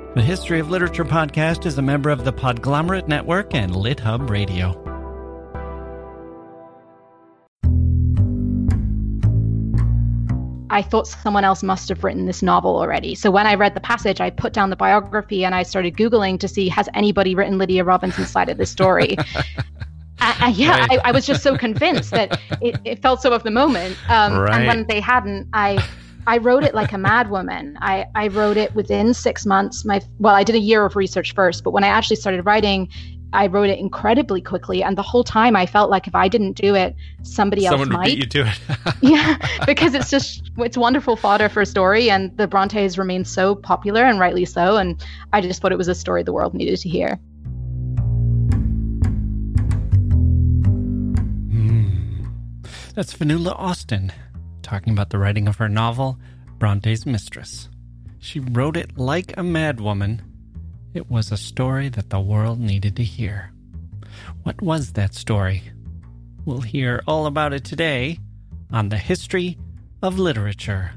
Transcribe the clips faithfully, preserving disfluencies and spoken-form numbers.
The History of Literature podcast is a member of the Podglomerate Network and LitHub Radio. I thought someone else must have written this novel already. So when I read the passage, I put down the biography and I started Googling to see, has anybody written Lydia Robinson's side of the story? I, I, yeah, right. I, I was just so convinced that it, it felt so of the moment. Um, right. And when they hadn't, I I wrote it like a madwoman. I, I wrote it within six months. My Well, I did a year of research first, but when I actually started writing, I wrote it incredibly quickly. And the whole time I felt like if I didn't do it, somebody else Someone might. Someone would beat you to it. Yeah, because it's just, it's wonderful fodder for a story. And the Brontes remain so popular, and rightly so. And I just thought it was a story the world needed to hear. Mm. That's Fionnuala Austin talking about the writing of her novel, Bronte's Mistress. She wrote it like a madwoman. It was a story that the world needed to hear. What was that story? We'll hear all about it today on The History of Literature.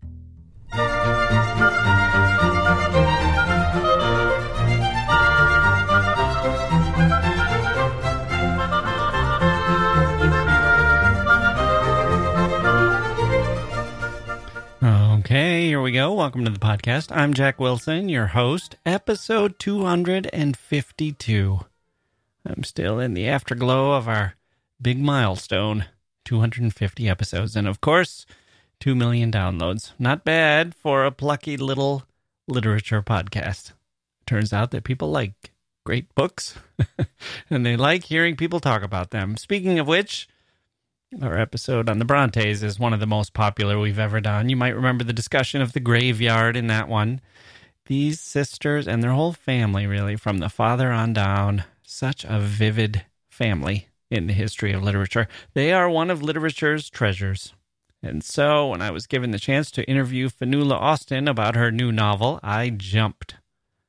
Okay, here we go. Welcome to the podcast. I'm Jack Wilson, your host, episode two hundred fifty-two. I'm still in the afterglow of our big milestone, two hundred fifty episodes, and of course, two million downloads. Not bad for a plucky little literature podcast. Turns out that people like great books, and they like hearing people talk about them. Speaking of which, our episode on the Brontes is one of the most popular we've ever done. You might remember the discussion of the graveyard in that one. These sisters and their whole family, really, from the father on down, such a vivid family in the history of literature. They are one of literature's treasures. And so, when I was given the chance to interview Fionnuala Austin about her new novel, I jumped.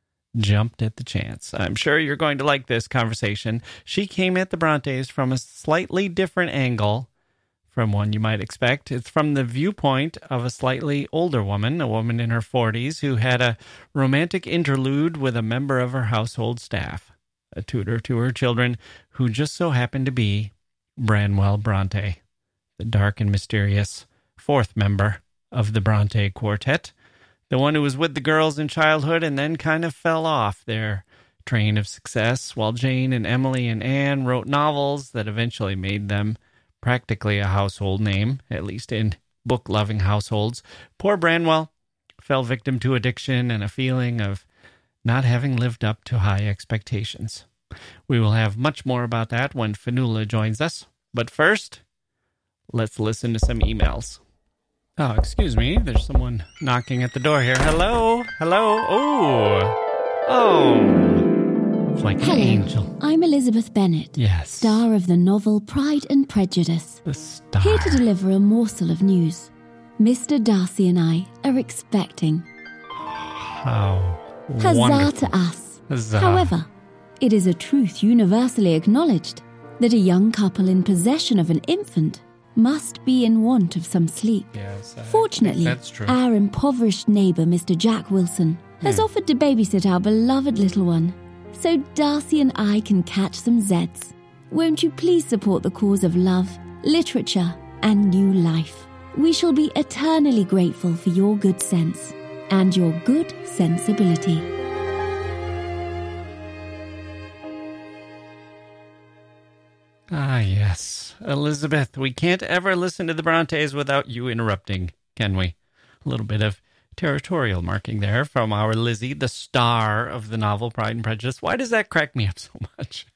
Jumped at the chance. I'm sure you're going to like this conversation. She came at the Brontes from a slightly different angle from one you might expect. It's from the viewpoint of a slightly older woman, a woman in her forties, who had a romantic interlude with a member of her household staff, a tutor to her children, who just so happened to be Branwell Bronte, the dark and mysterious fourth member of the Bronte Quartet. The one who was with the girls in childhood and then kind of fell off their train of success, while Jane and Emily and Anne wrote novels that eventually made them practically a household name, at least in book-loving households. Poor Branwell fell victim to addiction and a feeling of not having lived up to high expectations. We will have much more about that when Fionnuala joins us. But first, let's listen to some emails. Oh, excuse me. There's someone knocking at the door here. Hello? Hello? Oh. Oh. It's like Hello, an angel. I'm Elizabeth Bennet. Yes. Star of the novel Pride and Prejudice. The star. Here to deliver a morsel of news. Mister Darcy and I are expecting. How Huzzah wonderful. to us. Huzzah. However, it is a truth universally acknowledged that a young couple in possession of an infant must be in want of some sleep. Yes, I Fortunately, think that's true. our impoverished neighbour, Mister Jack Wilson, has Hmm. offered to babysit our beloved little one, so Darcy and I can catch some Zeds. Won't you please support the cause of love, literature, and new life? We shall be eternally grateful for your good sense and your good sensibility. Ah, yes. Elizabeth, we can't ever listen to the Brontes without you interrupting, can we? A little bit of territorial marking there from our Lizzie, the star of the novel Pride and Prejudice. Why does that crack me up so much?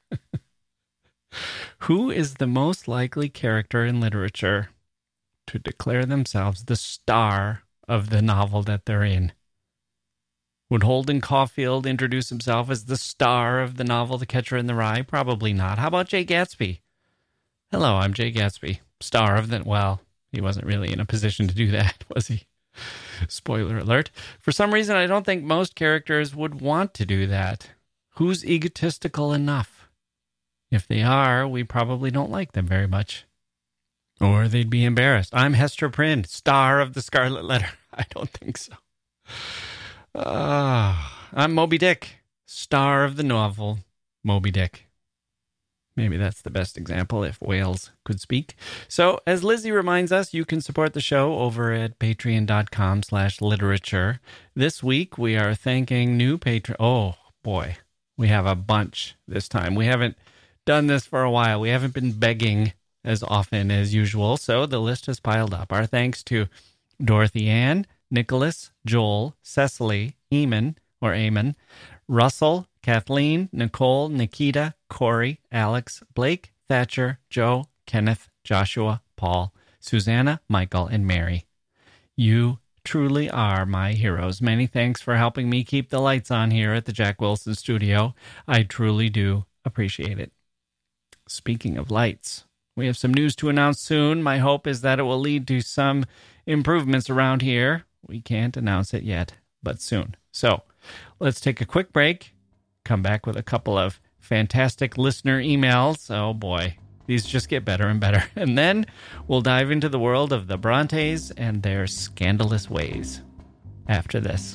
Who is the most likely character in literature to declare themselves the star of the novel that they're in? Would Holden Caulfield introduce himself as the star of the novel The Catcher in the Rye? Probably not. How about Jay Gatsby? Hello, I'm Jay Gatsby, star of the... Well, he wasn't really in a position to do that, was he? Spoiler alert. For some reason, I don't think most characters would want to do that. Who's egotistical enough? If they are, we probably don't like them very much. Or they'd be embarrassed. I'm Hester Prynne, star of The Scarlet Letter. I don't think so. Ah, I'm Moby Dick, star of the novel Moby Dick. Maybe that's the best example if whales could speak. So, as Lizzie reminds us, you can support the show over at patreon.com slash literature. This week, we are thanking new patron... Oh, boy. We have a bunch this time. We haven't done this for a while. We haven't been begging as often as usual, so the list has piled up. Our thanks to Dorothy Ann, Nicholas, Joel, Cecily, Eamon, or Eamon, Russell, Kathleen, Nicole, Nikita, Corey, Alex, Blake, Thatcher, Joe, Kenneth, Joshua, Paul, Susanna, Michael, and Mary. You truly are my heroes. Many thanks for helping me keep the lights on here at the Jack Wilson Studio. I truly do appreciate it. Speaking of lights, we have some news to announce soon. My hope is that it will lead to some improvements around here. We can't announce it yet, but soon. So let's take a quick break. Come back with a couple of fantastic listener emails. Oh boy, these just get better and better. And then we'll dive into the world of the Brontes and their scandalous ways after this.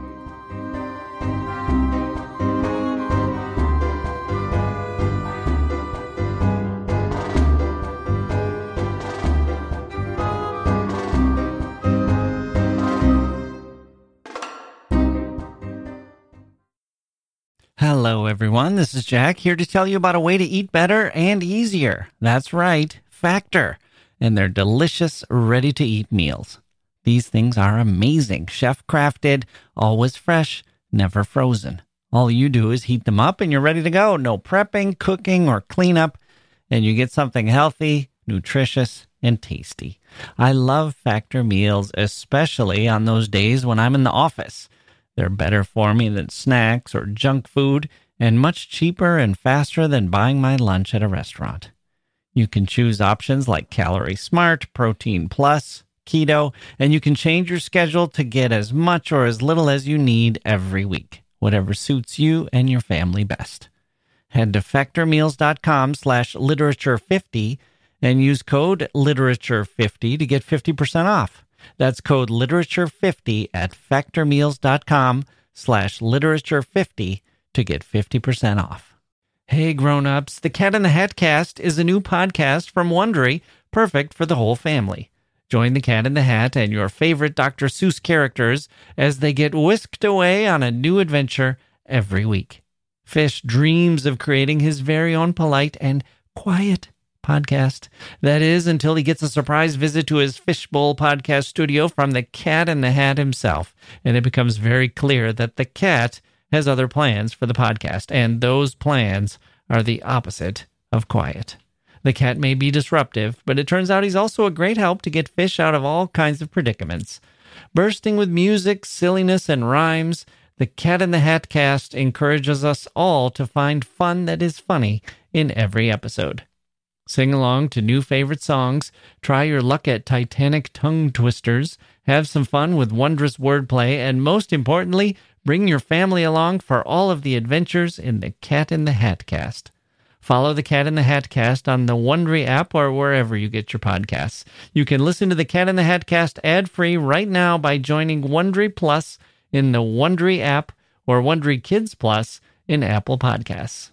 Hello, everyone. This is Jack here to tell you about a way to eat better and easier. That's right, Factor, and their delicious, ready-to-eat meals. These things are amazing, chef-crafted, always fresh, never frozen. All you do is heat them up and you're ready to go. No prepping, cooking, or cleanup, and you get something healthy, nutritious, and tasty. I love Factor meals, especially on those days when I'm in the office. They're better for me than snacks or junk food, and much cheaper and faster than buying my lunch at a restaurant. You can choose options like Calorie Smart, Protein Plus, Keto, and you can change your schedule to get as much or as little as you need every week, whatever suits you and your family best. Head to factormeals.com slash literature50 and use code literature fifty to get fifty percent off. That's code literature fifty at factormeals.com slash literature50 to get fifty percent off. Hey grown-ups, the Cat in the Hat Cast is a new podcast from Wondery, perfect for the whole family. Join the Cat in the Hat and your favorite Doctor Seuss characters as they get whisked away on a new adventure every week. Fish dreams of creating his very own polite and quiet podcast. That is, until he gets a surprise visit to his Fishbowl podcast studio from the Cat in the Hat himself. And it becomes very clear that the cat has other plans for the podcast, and those plans are the opposite of quiet. The cat may be disruptive, but it turns out he's also a great help to get Fish out of all kinds of predicaments. Bursting with music, silliness, and rhymes, the Cat in the Hat Cast encourages us all to find fun that is funny in every episode. Sing along to new favorite songs, try your luck at Titanic tongue twisters, have some fun with wondrous wordplay, and most importantly, bring your family along for all of the adventures in the Cat in the Hat Cast. Follow the Cat in the Hat Cast on the Wondery app or wherever you get your podcasts. You can listen to the Cat in the Hat Cast ad-free right now by joining Wondery Plus in the Wondery app or Wondery Kids Plus in Apple Podcasts.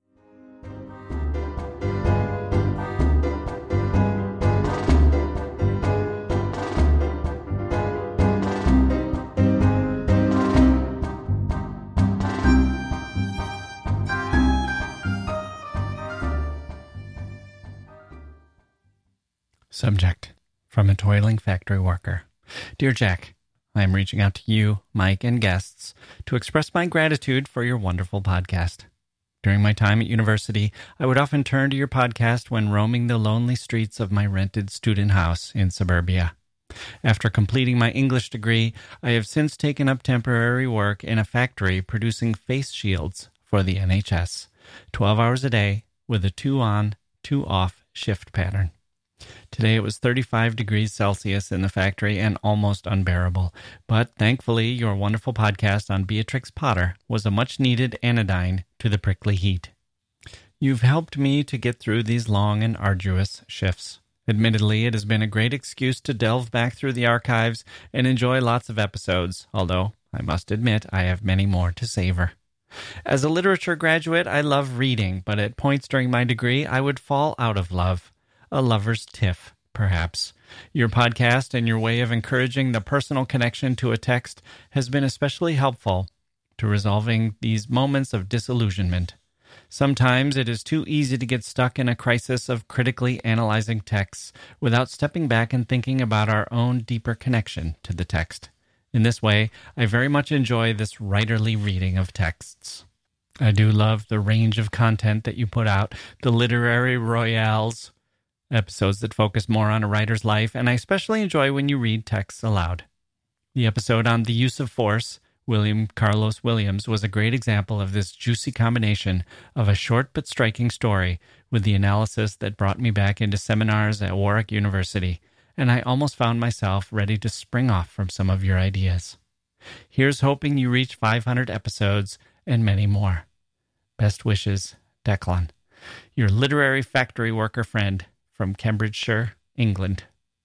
Subject from a toiling factory worker. Dear Jack, I am reaching out to you, Mike, and guests to express my gratitude for your wonderful podcast. During my time at university, I would often turn to your podcast when roaming the lonely streets of my rented student house in suburbia. After completing my English degree, I have since taken up temporary work in a factory producing face shields for the N H S, twelve hours a day with a two-on, two-off shift pattern. Today it was thirty-five degrees Celsius in the factory and almost unbearable, but thankfully your wonderful podcast on Beatrix Potter was a much-needed anodyne to the prickly heat. You've helped me to get through these long and arduous shifts. Admittedly, it has been a great excuse to delve back through the archives and enjoy lots of episodes, although I must admit I have many more to savor. As a literature graduate, I love reading, but at points during my degree, I would fall out of love. A lover's tiff, perhaps. Your podcast and your way of encouraging the personal connection to a text has been especially helpful to resolving these moments of disillusionment. Sometimes it is too easy to get stuck in a crisis of critically analyzing texts without stepping back and thinking about our own deeper connection to the text. In this way, I very much enjoy this writerly reading of texts. I do love the range of content that you put out, the literary royales, episodes that focus more on a writer's life, and I especially enjoy when you read texts aloud. The episode on the use of force, William Carlos Williams, was a great example of this juicy combination of a short but striking story with the analysis that brought me back into seminars at Warwick University, and I almost found myself ready to spring off from some of your ideas. Here's hoping you reach five hundred episodes and many more. Best wishes, Declan, your literary factory worker friend from Cambridgeshire, England.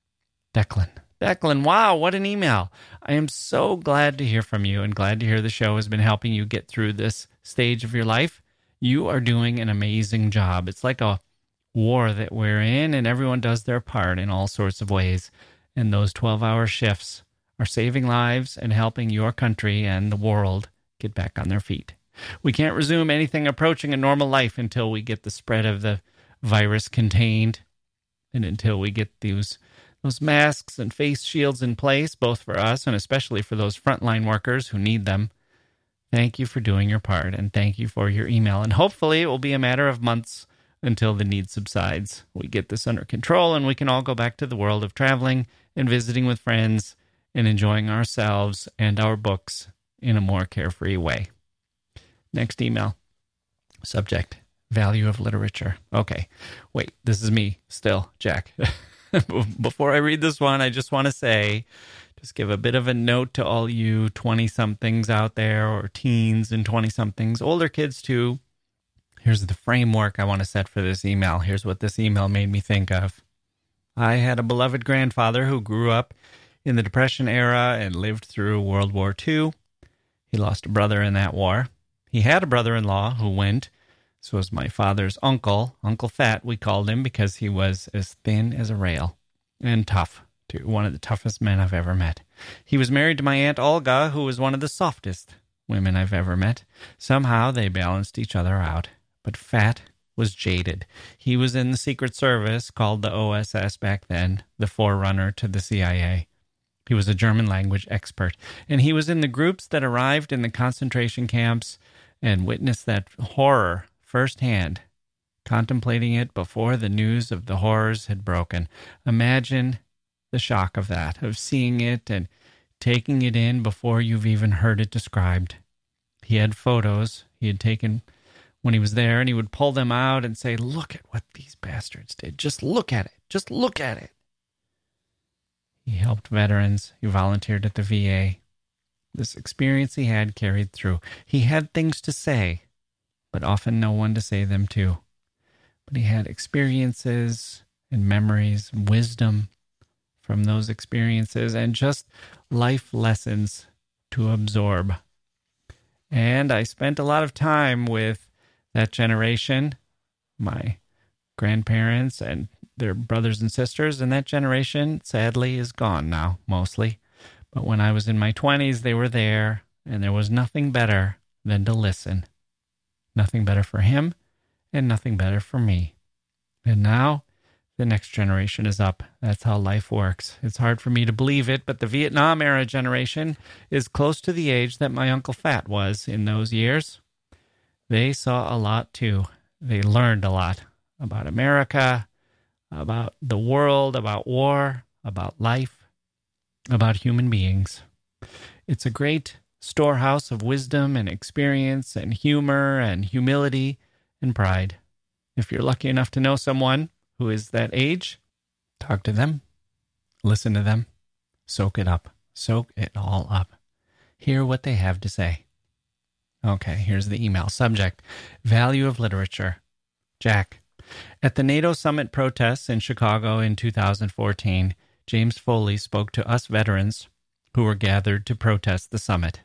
Declan. Declan, wow, what an email. I am so glad to hear from you and glad to hear the show has been helping you get through this stage of your life. You are doing an amazing job. It's like a war that we're in, and everyone does their part in all sorts of ways. And those twelve-hour shifts are saving lives and helping your country and the world get back on their feet. We can't resume anything approaching a normal life until we get the spread of the virus contained and until we get those, those masks and face shields in place, both for us and especially for those frontline workers who need them. Thank you for doing your part, and thank you for your email. And hopefully it will be a matter of months until the need subsides. We get this under control and we can all go back to the world of traveling and visiting with friends and enjoying ourselves and our books in a more carefree way. Next email. Subject, value of literature. Okay, wait, this is me still, Jack. Before I read this one, I just want to say, just give a bit of a note to all you twenty-somethings out there, or teens and twenty-somethings, older kids too. Here's the framework I want to set for this email. Here's what this email made me think of. I had a beloved grandfather who grew up in the Depression era and lived through World War Two. He lost a brother in that war. He had a brother-in-law who went. This was my father's uncle, Uncle Fat, we called him, because he was as thin as a rail and tough, too, one of the toughest men I've ever met. He was married to my Aunt Olga, who was one of the softest women I've ever met. Somehow they balanced each other out. But Fat was jaded. He was in the Secret Service, called the O S S back then, the forerunner to the C I A. He was a German language expert, and he was in the groups that arrived in the concentration camps and witnessed that horror firsthand, contemplating it before the news of the horrors had broken. Imagine the shock of that, of seeing it and taking it in before you've even heard it described. He had photos he had taken when he was there, and he would pull them out and say, "Look at what these bastards did. Just look at it. Just look at it." He helped veterans. He volunteered at the V A. This experience he had carried through. He had things to say, but often no one to say them to. But he had experiences and memories and wisdom from those experiences and just life lessons to absorb. And I spent a lot of time with that generation, my grandparents and their brothers and sisters, and that generation, sadly, is gone now, mostly. But when I was in my twenties, they were there, and there was nothing better than to listen. Nothing better for him, and nothing better for me. And now, the next generation is up. That's how life works. It's hard for me to believe it, but the Vietnam-era generation is close to the age that my Uncle Fat was in those years. They saw a lot, too. They learned a lot about America, about the world, about war, about life, about human beings. It's a great storehouse of wisdom and experience and humor and humility and pride. If you're lucky enough to know someone who is that age, talk to them, listen to them, soak it up, soak it all up. Hear what they have to say. Okay, here's the email. Subject, value of literature. Jack, at the NATO summit protests in Chicago in two thousand fourteen, James Foley spoke to us veterans who were gathered to protest the summit.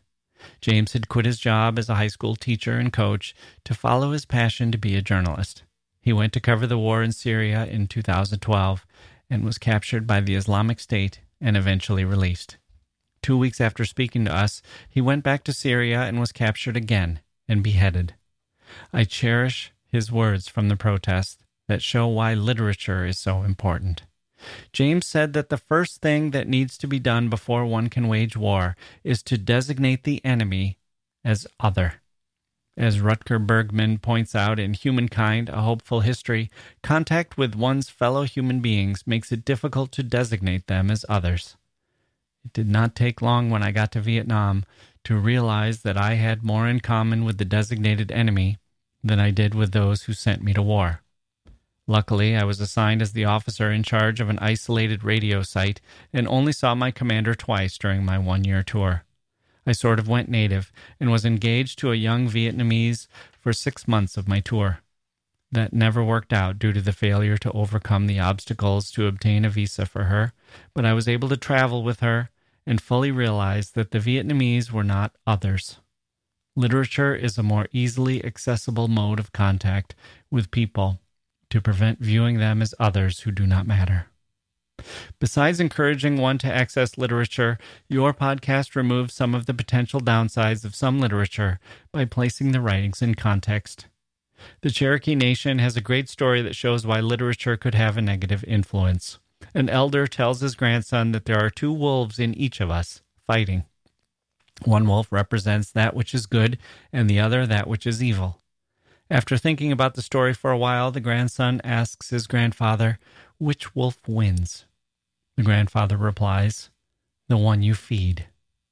James had quit his job as a high school teacher and coach to follow his passion to be a journalist. He went to cover the war in Syria in two thousand twelve and was captured by the Islamic State and eventually released. Two weeks after speaking to us, he went back to Syria and was captured again and beheaded. I cherish his words from the protest that show why literature is so important. James said that the first thing that needs to be done before one can wage war is to designate the enemy as other. As Rutger Bregman points out in Humankind, A Hopeful History, contact with one's fellow human beings makes it difficult to designate them as others. It did not take long when I got to Vietnam to realize that I had more in common with the designated enemy than I did with those who sent me to war. Luckily, I was assigned as the officer in charge of an isolated radio site and only saw my commander twice during my one-year tour. I sort of went native and was engaged to a young Vietnamese for six months of my tour. That never worked out due to the failure to overcome the obstacles to obtain a visa for her, but I was able to travel with her and fully realize that the Vietnamese were not others. Literature is a more easily accessible mode of contact with people to prevent viewing them as others who do not matter. Besides encouraging one to access literature, your podcast removes some of the potential downsides of some literature by placing the writings in context. The Cherokee Nation has a great story that shows why literature could have a negative influence. An elder tells his grandson that there are two wolves in each of us, fighting. One wolf represents that which is good, and the other that which is evil. After thinking about the story for a while, the grandson asks his grandfather, "Which wolf wins?" The grandfather replies, "The one you feed."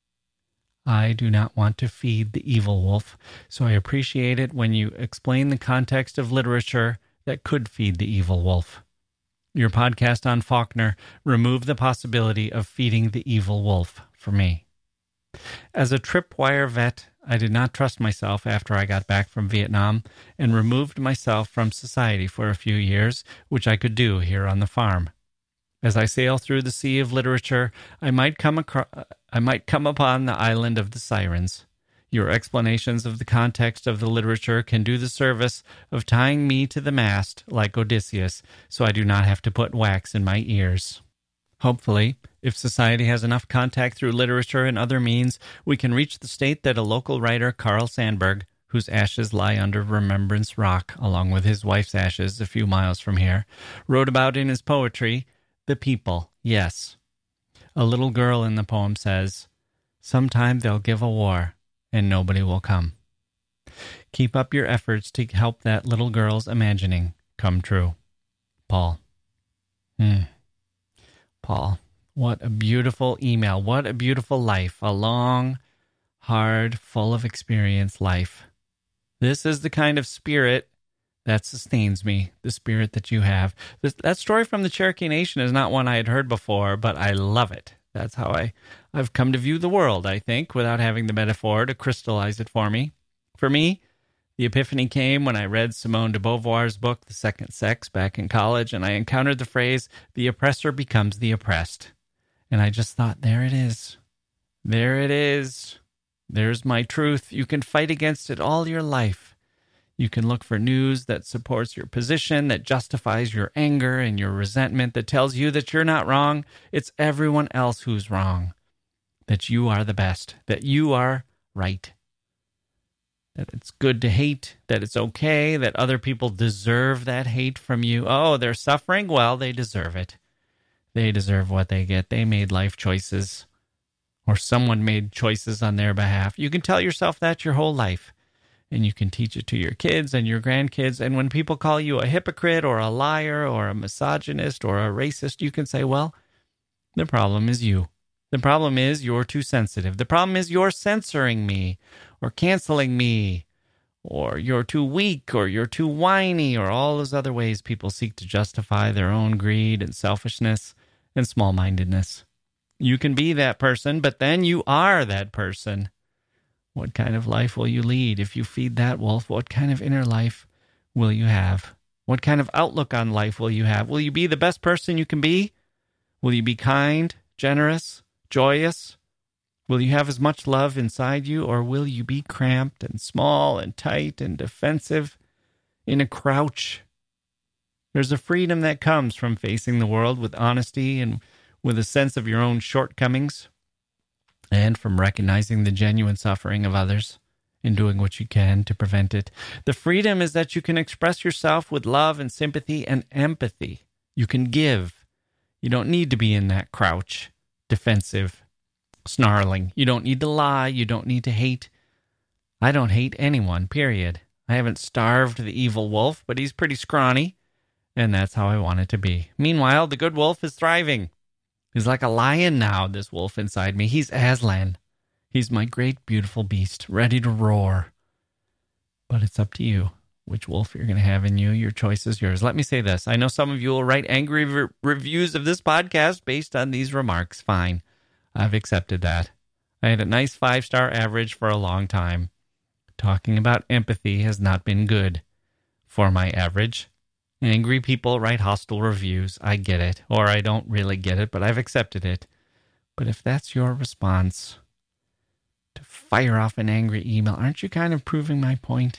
I do not want to feed the evil wolf, so I appreciate it when you explain the context of literature that could feed the evil wolf. Your podcast on Faulkner removed the possibility of feeding the evil wolf for me. As a tripwire vet, I did not trust myself after I got back from Vietnam and removed myself from society for a few years, which I could do here on the farm. As I sail through the sea of literature, I might come across, I might come upon the island of the sirens. Your explanations of the context of the literature can do the service of tying me to the mast like Odysseus, so I do not have to put wax in my ears. Hopefully, if society has enough contact through literature and other means, we can reach the state that a local writer, Carl Sandburg, whose ashes lie under Remembrance Rock, along with his wife's ashes a few miles from here, wrote about in his poetry, "The people, yes." A little girl in the poem says, "Sometime they'll give a war, and nobody will come." Keep up your efforts to help that little girl's imagining come true. Paul. Hmm. Paul, what a beautiful email. What a beautiful life. A long, hard, full of experience life. This is the kind of spirit that sustains me, the spirit that you have. This, that story from the Cherokee Nation is not one I had heard before, but I love it. That's how I, I've come to view the world, I think, without having the metaphor to crystallize it for me. For me, the epiphany came when I read Simone de Beauvoir's book, The Second Sex, back in college, and I encountered the phrase, "the oppressor becomes the oppressed." And I just thought, there it is. There it is. There's my truth. You can fight against it all your life. You can look for news that supports your position, that justifies your anger and your resentment, that tells you that you're not wrong. It's everyone else who's wrong. That you are the best. That you are right. That it's good to hate, that it's okay, that other people deserve that hate from you. Oh, they're suffering? Well, they deserve it. They deserve what they get. They made life choices, or someone made choices on their behalf. You can tell yourself that your whole life, and you can teach it to your kids and your grandkids. And when people call you a hypocrite or a liar or a misogynist or a racist, you can say, well, the problem is you. The problem is you're too sensitive. The problem is you're censoring me or canceling me, or you're too weak, or you're too whiny, or all those other ways people seek to justify their own greed and selfishness and small-mindedness. You can be that person, but then you are that person. What kind of life will you lead if you feed that wolf? What kind of inner life will you have? What kind of outlook on life will you have? Will you be the best person you can be? Will you be kind, generous, joyous? Will you have as much love inside you, or will you be cramped and small and tight and defensive in a crouch? There's a freedom that comes from facing the world with honesty and with a sense of your own shortcomings, and from recognizing the genuine suffering of others and doing what you can to prevent it. The freedom is that you can express yourself with love and sympathy and empathy. You can give. You don't need to be in that crouch, defensive, snarling. You don't need to lie. You don't need to hate. I don't hate anyone, period. I haven't starved the evil wolf, but he's pretty scrawny, and that's how I want it to be. Meanwhile, the good wolf is thriving. He's like a lion now, this wolf inside me. He's Aslan. He's my great, beautiful beast, ready to roar. But it's up to you which wolf you're going to have in you. Your choice is yours. Let me say this. I know some of you will write angry re- reviews of this podcast based on these remarks. Fine. I've accepted that. I had a nice five-star average for a long time. Talking about empathy has not been good for my average. Angry people write hostile reviews. I get it. Or I don't really get it, but I've accepted it. But if that's your response to fire off an angry email, aren't you kind of proving my point?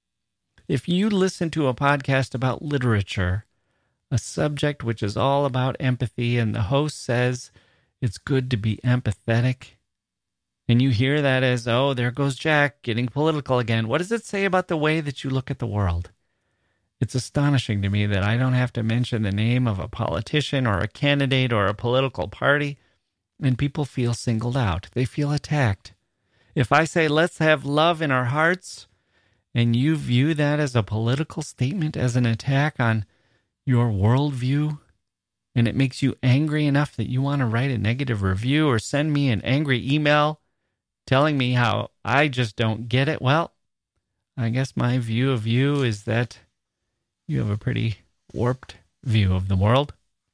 If you listen to a podcast about literature, a subject which is all about empathy, and the host says it's good to be empathetic, and you hear that as, oh, there goes Jack getting political again, what does it say about the way that you look at the world? It's astonishing to me that I don't have to mention the name of a politician or a candidate or a political party, and people feel singled out. They feel attacked. If I say, let's have love in our hearts, and you view that as a political statement, as an attack on your worldview, and it makes you angry enough that you want to write a negative review or send me an angry email telling me how I just don't get it, well, I guess my view of you is that you have a pretty warped view of the world.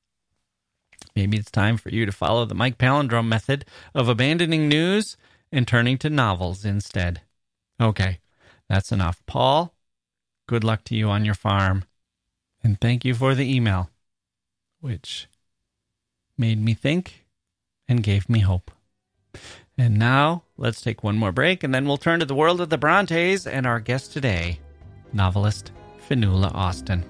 Maybe it's time for you to follow the Mike Palindrome method of abandoning news and turning to novels instead. Okay, that's enough. Paul, good luck to you on your farm. And thank you for the email, which made me think and gave me hope. And now, let's take one more break, and then we'll turn to the world of the Brontes and our guest today, novelist Fionnuala Austin.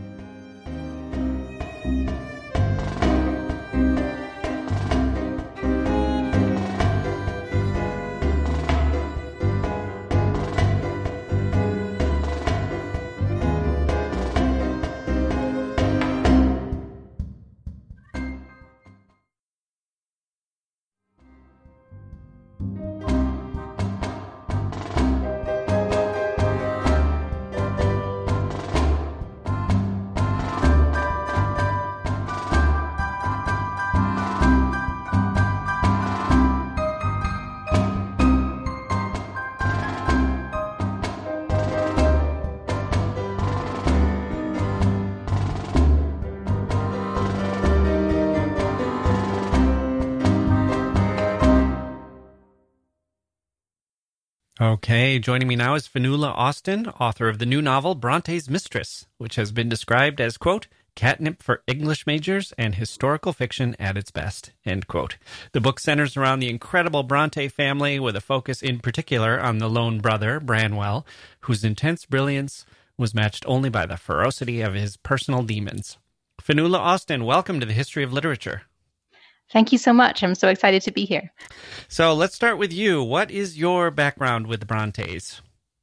Okay, joining me now is Fionnuala Austin, author of the new novel Bronte's Mistress, which has been described as, quote, catnip for English majors and historical fiction at its best, end quote. The book centers around the incredible Bronte family with a focus in particular on the lone brother, Branwell, whose intense brilliance was matched only by the ferocity of his personal demons. Fionnuala Austin, welcome to the History of Literature. Thank you so much. I'm so excited to be here. So let's start with you. What is your background with the Brontes?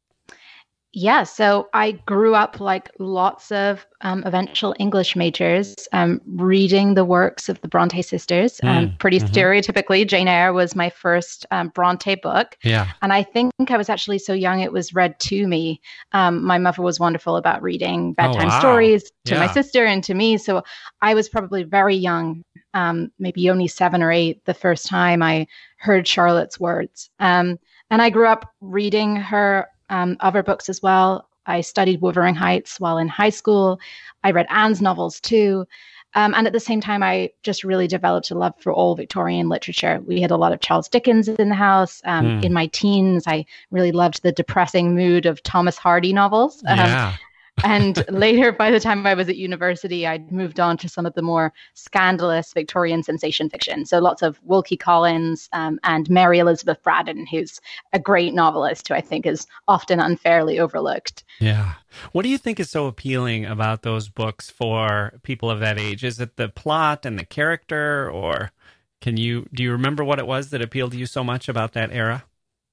Yeah, so I grew up like lots of um, eventual English majors, um, reading the works of the Bronte sisters. Mm, um, pretty mm-hmm. stereotypically, Jane Eyre was my first um, Bronte book. Yeah. And I think I was actually so young it was read to me. Um, my mother was wonderful about reading bedtime oh, wow. stories to yeah. my sister and to me. So I was probably very young, um, maybe only seven or eight, the first time I heard Charlotte's words. Um, and I grew up reading her Um, other books as well. I studied Wuthering Heights while in high school. I read Anne's novels too. Um, and at the same time, I just really developed a love for all Victorian literature. We had a lot of Charles Dickens in the house. Um, mm. In my teens, I really loved the depressing mood of Thomas Hardy novels. Um, yeah. And later, by the time I was at university, I'd moved on to some of the more scandalous Victorian sensation fiction. So lots of Wilkie Collins um, and Mary Elizabeth Braddon, who's a great novelist who I think is often unfairly overlooked. Yeah. What do you think is so appealing about those books for people of that age? Is it the plot and the character, or can you do you remember what it was that appealed to you so much about that era?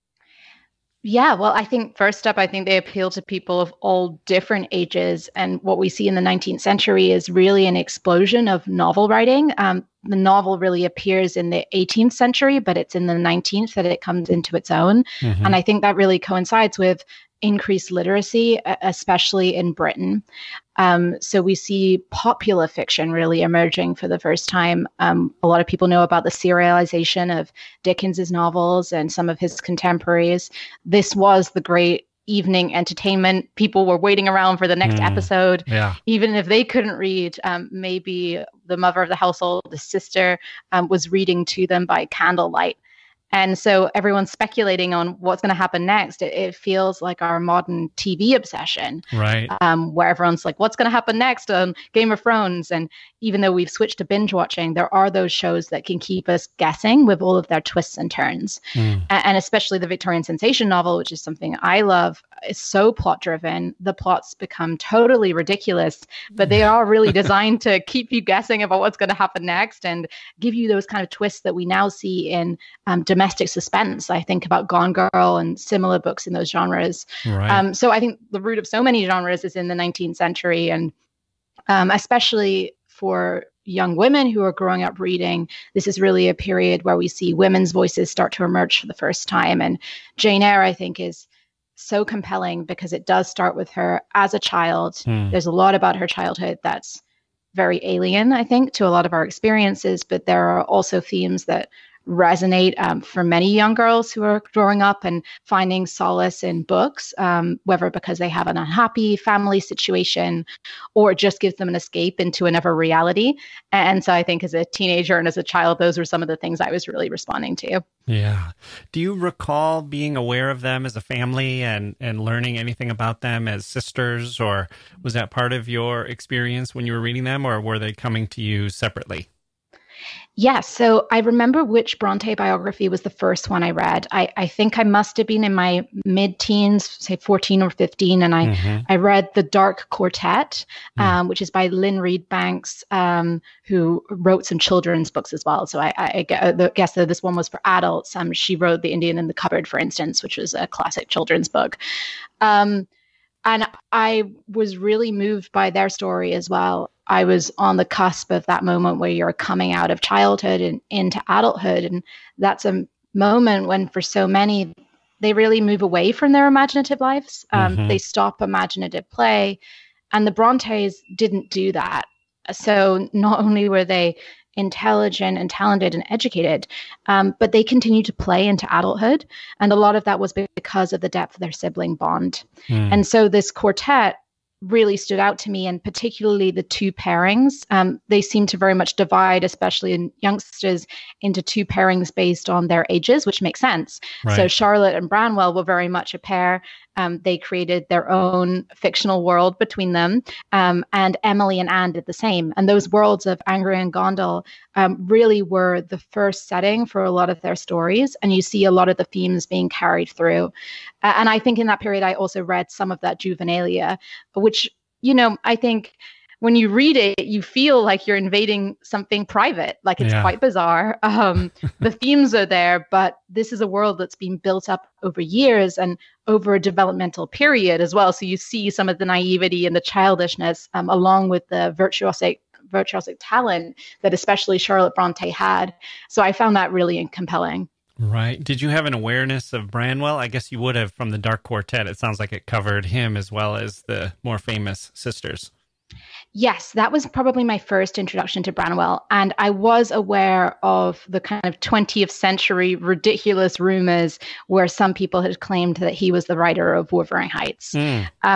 Yeah, well, I think first up, I think they appeal to people of all different ages. And what we see in the nineteenth century is really an explosion of novel writing. Um, the novel really appears in the eighteenth century, but it's in the nineteenth that it comes into its own. Mm-hmm. And I think that really coincides with increased literacy, especially in Britain. Um, so we see popular fiction really emerging for the first time. Um, a lot of people know about the serialization of Dickens's novels and some of his contemporaries. This was the great evening entertainment. People were waiting around for the next mm, episode. Yeah. Even if they couldn't read, um, maybe the mother of the household, the sister, um, was reading to them by candlelight. And so everyone's speculating on what's going to happen next. It, it feels like our modern T V obsession, right? Um, where everyone's like, what's going to happen next on Game of Thrones? And even though we've switched to binge watching, there are those shows that can keep us guessing with all of their twists and turns. Mm. And, and especially the Victorian sensation novel, which is something I love, is so plot driven. The plots become totally ridiculous, but they are really designed to keep you guessing about what's going to happen next and give you those kind of twists that we now see in um, domestic suspense. I think about Gone Girl and similar books in those genres. Right. Um, so I think the root of so many genres is in the nineteenth century, and um, especially for young women who are growing up reading, this is really a period where we see women's voices start to emerge for the first time. And Jane Eyre, I think, is so compelling because it does start with her as a child. Hmm. There's a lot about her childhood that's very alien, I think, to a lot of our experiences, but there are also themes that resonate um, for many young girls who are growing up and finding solace in books, um, whether because they have an unhappy family situation or it just gives them an escape into another reality. And so I think as a teenager and as a child, those were some of the things I was really responding to. Yeah. Do you recall being aware of them as a family and, and learning anything about them as sisters, or was that part of your experience when you were reading them, or were they coming to you separately? Yes. So I remember which Bronte biography was the first one I read. I, I think I must have been in my mid-teens, say fourteen or fifteen, and I, mm-hmm. I read The Dark Quartet, mm. um, which is by Lynn Reed Banks, um, who wrote some children's books as well. So I, I, I guess that this one was for adults. Um, she wrote The Indian in the Cupboard, for instance, which was a classic children's book. Um, and I was really moved by their story as well. I was on the cusp of that moment where you're coming out of childhood and into adulthood. And that's a moment when, for so many, they really move away from their imaginative lives. Um, mm-hmm. They stop imaginative play. And the Brontes didn't do that. So not only were they intelligent and talented and educated, um, but they continued to play into adulthood. And a lot of that was because of the depth of their sibling bond. Mm. And so this quartet really stood out to me, and particularly the two pairings. Um, they seem to very much divide, especially in youngsters, into two pairings based on their ages, which makes sense. Right. So Charlotte and Branwell were very much a pair. Um, they created their own fictional world between them. Um, and Emily and Anne did the same. And those worlds of Angria and Gondel um, really were the first setting for a lot of their stories. And you see a lot of the themes being carried through. Uh, and I think in that period, I also read some of that juvenilia, which, you know, I think when you read it, you feel like you're invading something private. Like it's yeah. quite bizarre. Um, the themes are there, but this is a world that's been built up over years and over a developmental period as well. So you see some of the naivety and the childishness um, along with the virtuosic virtuosic talent that especially Charlotte Bronte had. So I found that really compelling. Right. Did you have an awareness of Branwell? I guess you would have from the Dark Quartet. It sounds like it covered him as well as the more famous sisters. Yes, that was probably my first introduction to Branwell. And I was aware of the kind of twentieth century ridiculous rumors where some people had claimed that he was the writer of Wuthering Heights. Mm. Um,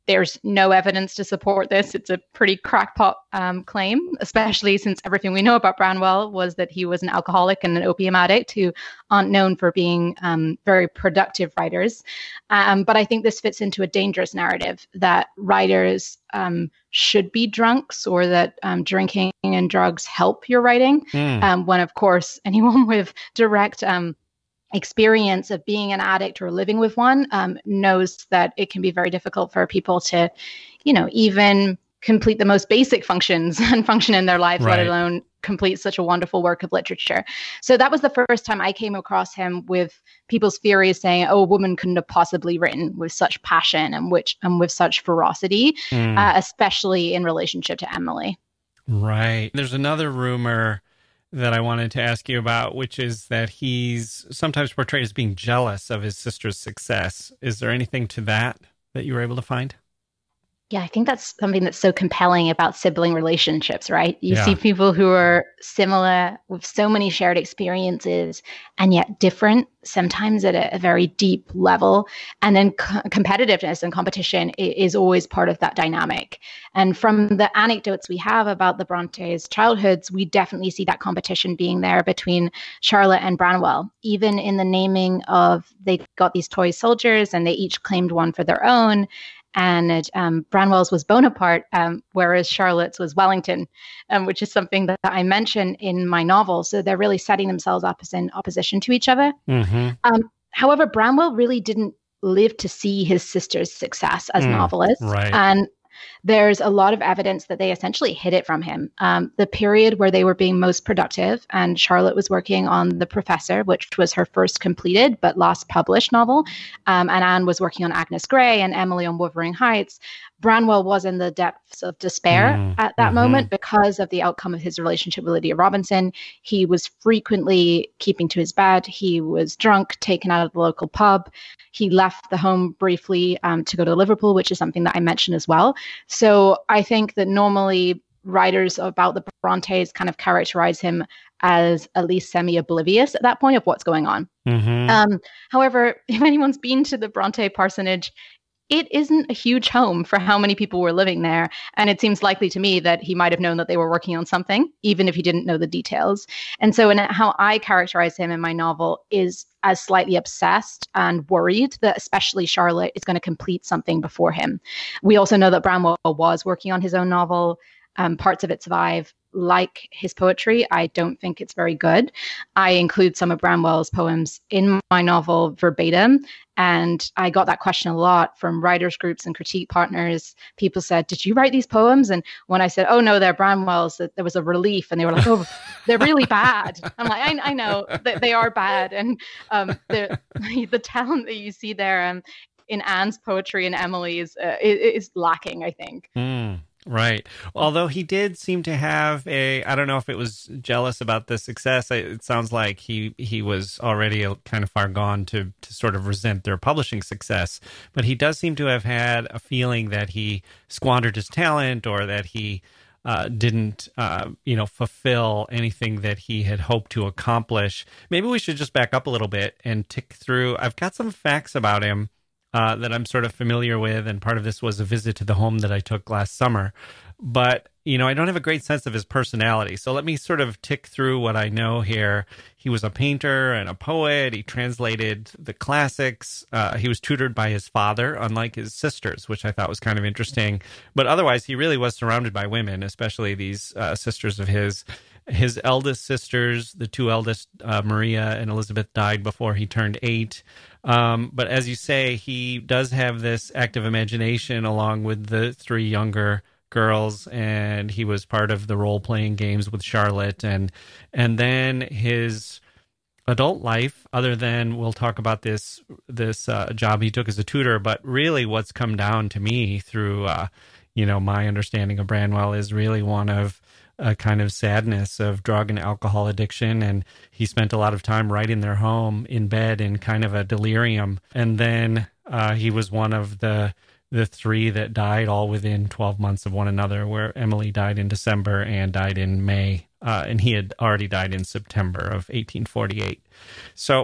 there's no evidence to support this. It's a pretty crackpot um, claim, especially since everything we know about Branwell was that he was an alcoholic and an opium addict who aren't known for being um, very productive writers. Um, but I think this fits into a dangerous narrative that writers um, should be drunks, or that um, drinking and drugs help your writing. Mm. Um, when, of course, anyone with direct um, experience of being an addict or living with one um, knows that it can be very difficult for people to, you know, even complete the most basic functions and function in their lives, right, let alone complete such a wonderful work of literature. So that was the first time I came across him with people's theories saying, oh, a woman couldn't have possibly written with such passion and which and with such ferocity, mm. uh, especially in relationship to Emily. Right. There's another rumor that I wanted to ask you about, which is that he's sometimes portrayed as being jealous of his sister's success. Is there anything to that that you were able to find? Yeah, I think that's something that's so compelling about sibling relationships, right? You yeah. see people who are similar with so many shared experiences and yet different, sometimes at a, a very deep level. And then co- competitiveness and competition is always part of that dynamic. And from the anecdotes we have about the Brontes' childhoods, we definitely see that competition being there between Charlotte and Branwell. Even in the naming of, they got these toy soldiers and they each claimed one for their own. And um, Branwell's was Bonaparte, um, whereas Charlotte's was Wellington, um, which is something that I mention in my novel. So they're really setting themselves up as in opposition to each other. Mm-hmm. Um, however, Branwell really didn't live to see his sister's success as mm, novelist. Right. And there's a lot of evidence that they essentially hid it from him. Um, the period where they were being most productive, and Charlotte was working on The Professor, which was her first completed but last published novel, um, and Anne was working on Agnes Grey and Emily on Wuthering Heights. Branwell was in the depths of despair mm, at that mm-hmm. moment because of the outcome of his relationship with Lydia Robinson. He was frequently keeping to his bed. He was drunk, taken out of the local pub. He left the home briefly um, to go to Liverpool, which is something that I mentioned as well. So I think that normally writers about the Brontes kind of characterize him as at least semi-oblivious at that point of what's going on. Mm-hmm. Um, however, if anyone's been to the Bronte parsonage, it isn't a huge home for how many people were living there. And it seems likely to me that he might have known that they were working on something, even if he didn't know the details. And so in how I characterize him in my novel is as slightly obsessed and worried that especially Charlotte is going to complete something before him. We also know that Branwell was working on his own novel. Um, parts of it survive. Like his poetry, I don't think it's very good. I include some of Branwell's poems in my novel verbatim, and I got that question a lot from writers groups and critique partners. People said, did you write these poems? And when I said, oh no, they're Branwell's, there was a relief, and they were like, oh, they're really bad. I'm like, I, I know that they are bad. And um, the, the talent that you see there um, in Anne's poetry and Emily's uh, is, is lacking, I think. Mm. Right. Although he did seem to have a, I don't know if it was jealous about the success. It sounds like he, he was already kind of far gone to, to sort of resent their publishing success. But he does seem to have had a feeling that he squandered his talent, or that he uh, didn't, uh, you know, fulfill anything that he had hoped to accomplish. Maybe we should just back up a little bit and tick through. I've got some facts about him Uh, that I'm sort of familiar with, and part of this was a visit to the home that I took last summer. But, you know, I don't have a great sense of his personality. So let me sort of tick through what I know here. He was a painter and a poet. He translated the classics. Uh, he was tutored by his father, unlike his sisters, which I thought was kind of interesting. But otherwise, he really was surrounded by women, especially these uh, sisters of his. His eldest sisters, the two eldest, uh, Maria and Elizabeth, died before he turned eight. Um, but as you say, he does have this active imagination along with the three younger girls, and he was part of the role-playing games with Charlotte. And and then his adult life, other than we'll talk about this this uh, job he took as a tutor, but really what's come down to me through, uh, you know, my understanding of Branwell is really one of a kind of sadness of drug and alcohol addiction. And he spent a lot of time right in their home in bed in kind of a delirium. And then uh, he was one of the the three that died all within twelve months of one another, where Emily died in December and died in May. Uh, and he had already died in September of eighteen forty-eight. So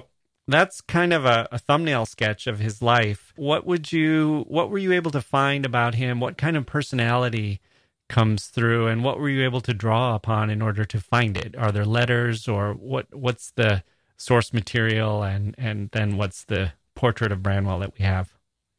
that's kind of a, a thumbnail sketch of his life. What would you, what were you able to find about him? What kind of personality comes through, and what were you able to draw upon in order to find it? Are there letters, or what, what's the source material, and, and then what's the portrait of Branwell that we have?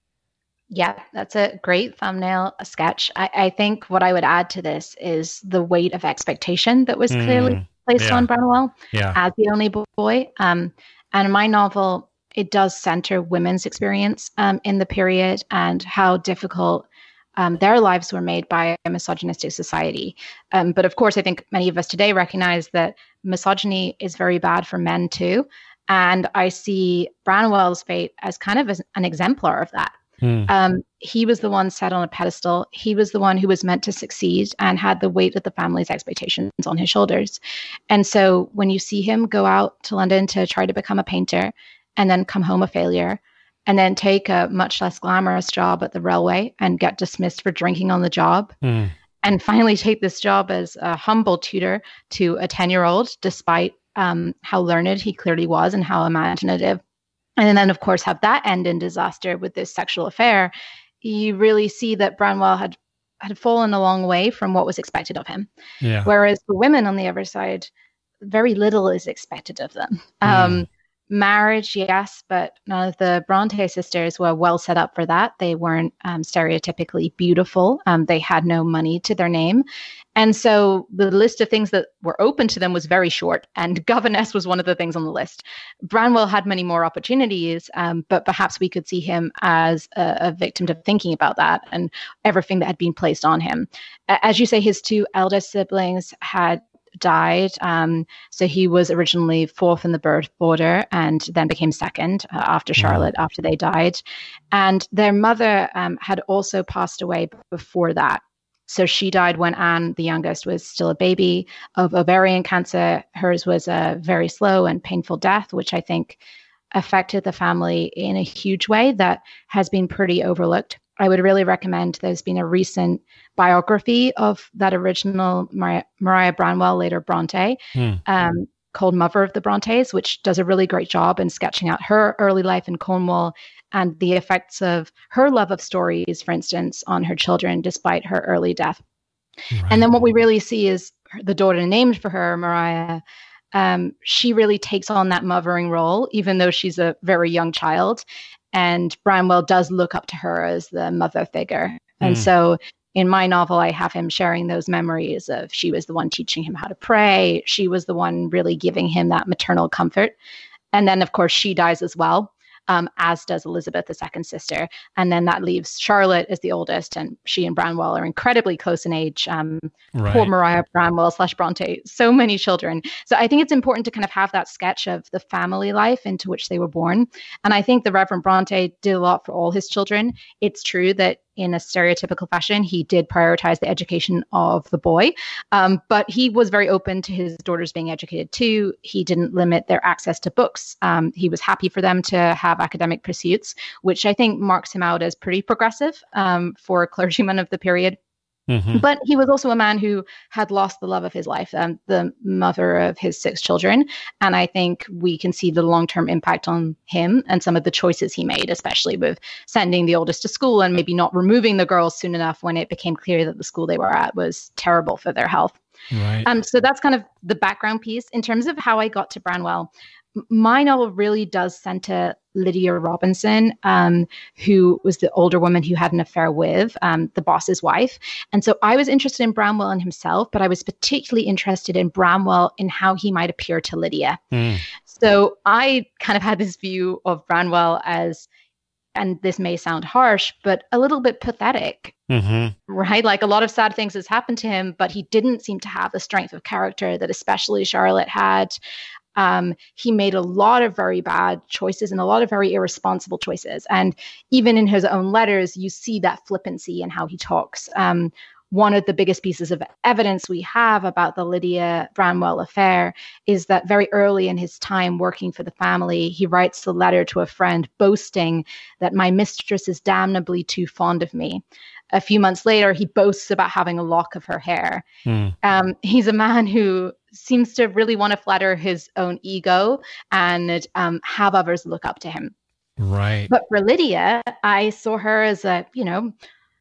Yeah, that's a great thumbnail sketch. I, I think what I would add to this is the weight of expectation that was clearly mm, placed yeah. on Branwell yeah. as the only boy. Um, and in my novel, it does center women's experience um, in the period and how difficult Um, their lives were made by a misogynistic society. Um, but of course, I think many of us today recognize that misogyny is very bad for men too. And I see Branwell's fate as kind of as an exemplar of that. Mm. Um, he was the one set on a pedestal. He was the one who was meant to succeed and had the weight of the family's expectations on his shoulders. And so when you see him go out to London to try to become a painter and then come home a failure, and then take a much less glamorous job at the railway and get dismissed for drinking on the job, mm. and finally take this job as a humble tutor to a ten-year-old, despite um, how learned he clearly was and how imaginative. And then, of course, have that end in disaster with this sexual affair. You really see that Branwell had, had fallen a long way from what was expected of him. Yeah. Whereas for women on the other side, very little is expected of them. Mm. Um, Marriage, yes, but none of the Bronte sisters were well set up for that. They weren't um, stereotypically beautiful. Um, they had no money to their name. And so the list of things that were open to them was very short, and governess was one of the things on the list. Branwell had many more opportunities, um, but perhaps we could see him as a, a victim to thinking about that and everything that had been placed on him. As you say, his two eldest siblings had died. Um, so he was originally fourth in the birth order and then became second uh, after Charlotte, mm. after they died. And their mother um, had also passed away before that. So she died when Anne, the youngest, was still a baby of ovarian cancer. Hers was a very slow and painful death, which I think affected the family in a huge way that has been pretty overlooked. I would really recommend, there's been a recent biography of that original Maria, Maria Branwell, later Bronte, mm. um, called Mother of the Brontes, which does a really great job in sketching out her early life in Cornwall and the effects of her love of stories, for instance, on her children, despite her early death. Right. And then what we really see is the daughter named for her, Maria. Um, she really takes on that mothering role, even though she's a very young child. And Branwell does look up to her as the mother figure. Mm. And so in my novel, I have him sharing those memories of she was the one teaching him how to pray. She was the one really giving him that maternal comfort. And then, of course, she dies as well, um, as does Elizabeth, the second sister. And then that leaves Charlotte as the oldest, and she and Branwell are incredibly close in age. Um, right. Poor Maria Branwell slash Bronte, so many children. So I think it's important to kind of have that sketch of the family life into which they were born. And I think the Reverend Bronte did a lot for all his children. It's true that in a stereotypical fashion, he did prioritize the education of the boy, um, but he was very open to his daughters being educated too. He didn't limit their access to books. Um, he was happy for them to have academic pursuits, which I think marks him out as pretty progressive um, for a clergyman of the period. Mm-hmm. But he was also a man who had lost the love of his life, um, the mother of his six children. And I think we can see the long-term impact on him and some of the choices he made, especially with sending the oldest to school and maybe not removing the girls soon enough when it became clear that the school they were at was terrible for their health. Right. Um, so that's kind of the background piece. In terms of how I got to Branwell, my novel really does center Lydia Robinson, um, who was the older woman who had an affair with um, the boss's wife. And so I was interested in Branwell and himself, but I was particularly interested in Branwell in how he might appear to Lydia. Mm. So I kind of had this view of Branwell as, and this may sound harsh, but a little bit pathetic, mm-hmm. right? Like a lot of sad things has happened to him, but he didn't seem to have the strength of character that especially Charlotte had. Um, he made a lot of very bad choices and a lot of very irresponsible choices. And even in his own letters, you see that flippancy in how he talks. Um, one of the biggest pieces of evidence we have about the Lydia Branwell affair is that very early in his time working for the family, he writes a letter to a friend boasting that my mistress is damnably too fond of me. A few months later, he boasts about having a lock of her hair. Mm. Um, he's a man who seems to really want to flatter his own ego and um, have others look up to him. Right. But for Lydia, I saw her as a, you know,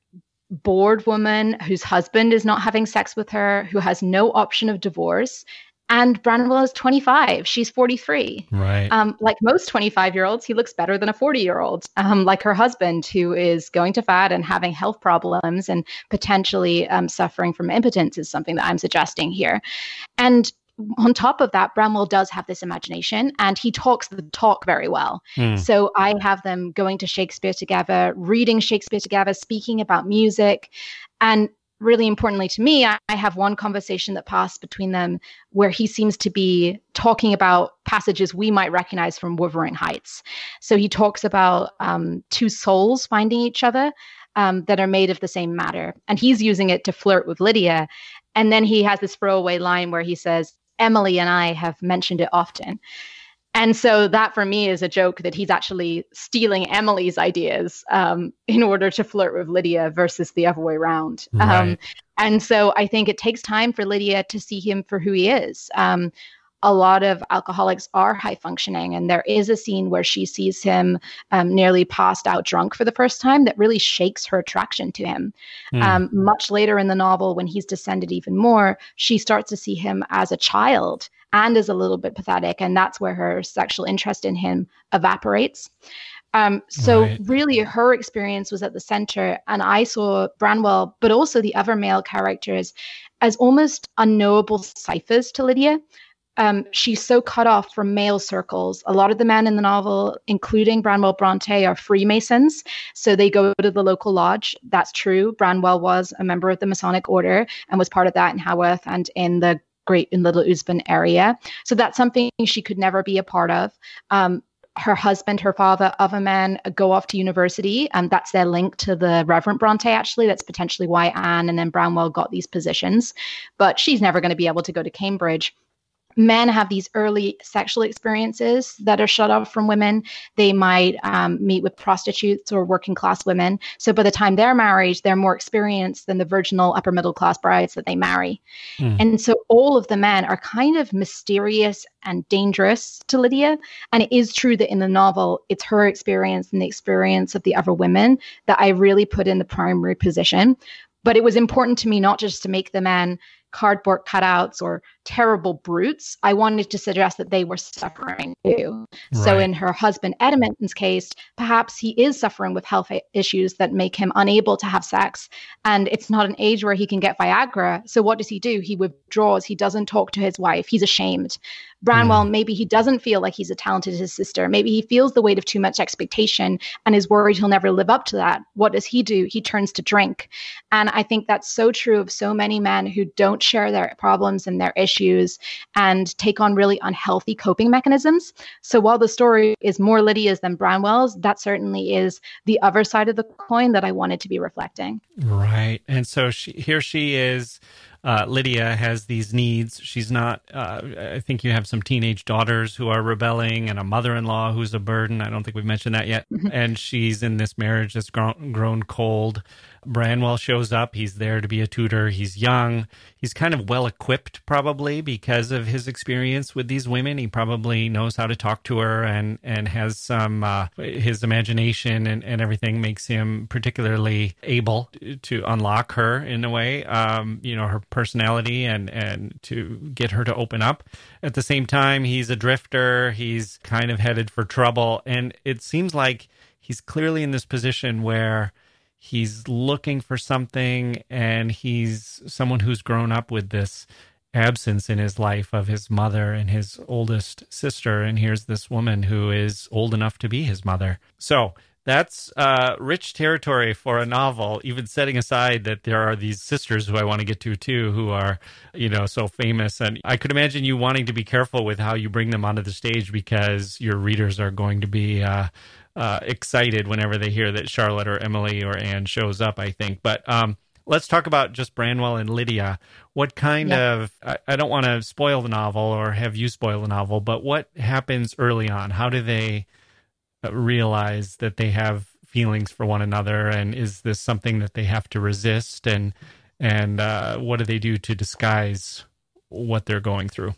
bored woman whose husband is not having sex with her, who has no option of divorce. And Branwell is twenty-five. She's forty-three. Right. Um, like most twenty-five-year-olds, he looks better than a forty-year-old. Um, like her husband, who is going to fat and having health problems and potentially um, suffering from impotence, is something that I'm suggesting here. And on top of that, Branwell does have this imagination, and he talks the talk very well. Mm. So I have them going to Shakespeare together, reading Shakespeare together, speaking about music, and really importantly to me, I, I have one conversation that passed between them where he seems to be talking about passages we might recognize from Wuthering Heights. So he talks about um, two souls finding each other um, that are made of the same matter. And he's using it to flirt with Lydia. And then he has this throwaway line where he says, Emily and I have mentioned it often. And so that for me is a joke that he's actually stealing Emily's ideas um, in order to flirt with Lydia versus the other way around. Right. Um, and so I think it takes time for Lydia to see him for who he is. Um, a lot of alcoholics are high functioning, and there is a scene where she sees him um, nearly passed out drunk for the first time that really shakes her attraction to him. Mm. Um, much later in the novel, when he's descended even more, she starts to see him as a child and is a little bit pathetic. And that's where her sexual interest in him evaporates. Um, so right. really her experience was at the center. And I saw Branwell, but also the other male characters, as almost unknowable ciphers to Lydia. Um, she's so cut off from male circles. A lot of the men in the novel, including Branwell Bronte, are Freemasons. So they go to the local lodge. That's true. Branwell was a member of the Masonic Order and was part of that in Haworth and in the Great and Little Usborne area. So that's something she could never be a part of. Um, her husband, her father, other men go off to university, and that's their link to the Reverend Bronte, actually. That's potentially why Anne and then Branwell got these positions. But she's never going to be able to go to Cambridge. Men have these early sexual experiences that are shut off from women. They might um, meet with prostitutes or working class women. So by the time they're married, they're more experienced than the virginal upper middle class brides that they marry. Mm. And so all of the men are kind of mysterious and dangerous to Lydia. And it is true that in the novel, it's her experience and the experience of the other women that I really put in the primary position. But it was important to me not just to make the men cardboard cutouts or terrible brutes. I wanted to suggest that they were suffering too. Right. So in her husband Edmonton's case, perhaps he is suffering with health issues that make him unable to have sex. And it's not an age where he can get Viagra. So what does he do? He withdraws. He doesn't talk to his wife. He's ashamed. Branwell, mm. maybe he doesn't feel like he's as talented as his sister. Maybe he feels the weight of too much expectation and is worried he'll never live up to that. What does he do? He turns to drink. And I think that's so true of so many men who don't share their problems and their issues and take on really unhealthy coping mechanisms. So while the story is more Lydia's than Branwell's, that certainly is the other side of the coin that I wanted to be reflecting. Right. And so she, here she is. Uh, Lydia has these needs. She's not, uh, I think you have some teenage daughters who are rebelling and a mother-in-law who's a burden. I don't think we've mentioned that yet. Mm-hmm. And she's in this marriage that's grown, grown cold. Branwell shows up. He's there to be a tutor. He's young. He's kind of well-equipped probably because of his experience with these women. He probably knows how to talk to her and, and has some, uh, his imagination and, and everything makes him particularly able to unlock her in a way, um, you know, her personality and, and to get her to open up. At the same time, he's a drifter. He's kind of headed for trouble. And it seems like he's clearly in this position where he's looking for something, and he's someone who's grown up with this absence in his life of his mother and his oldest sister. And here's this woman who is old enough to be his mother. So that's uh, rich territory for a novel, even setting aside that there are these sisters who I want to get to, too, who are, you know, so famous. And I could imagine you wanting to be careful with how you bring them onto the stage because your readers are going to be uh, uh, excited whenever they hear that Charlotte or Emily or Anne shows up, I think. But um, let's talk about just Branwell and Lydia. What kind yeah. of, I, I don't want to spoil the novel or have you spoil the novel, but what happens early on? How do they realize that they have feelings for one another, and is this something that they have to resist, and and uh, what do they do to disguise what they're going through.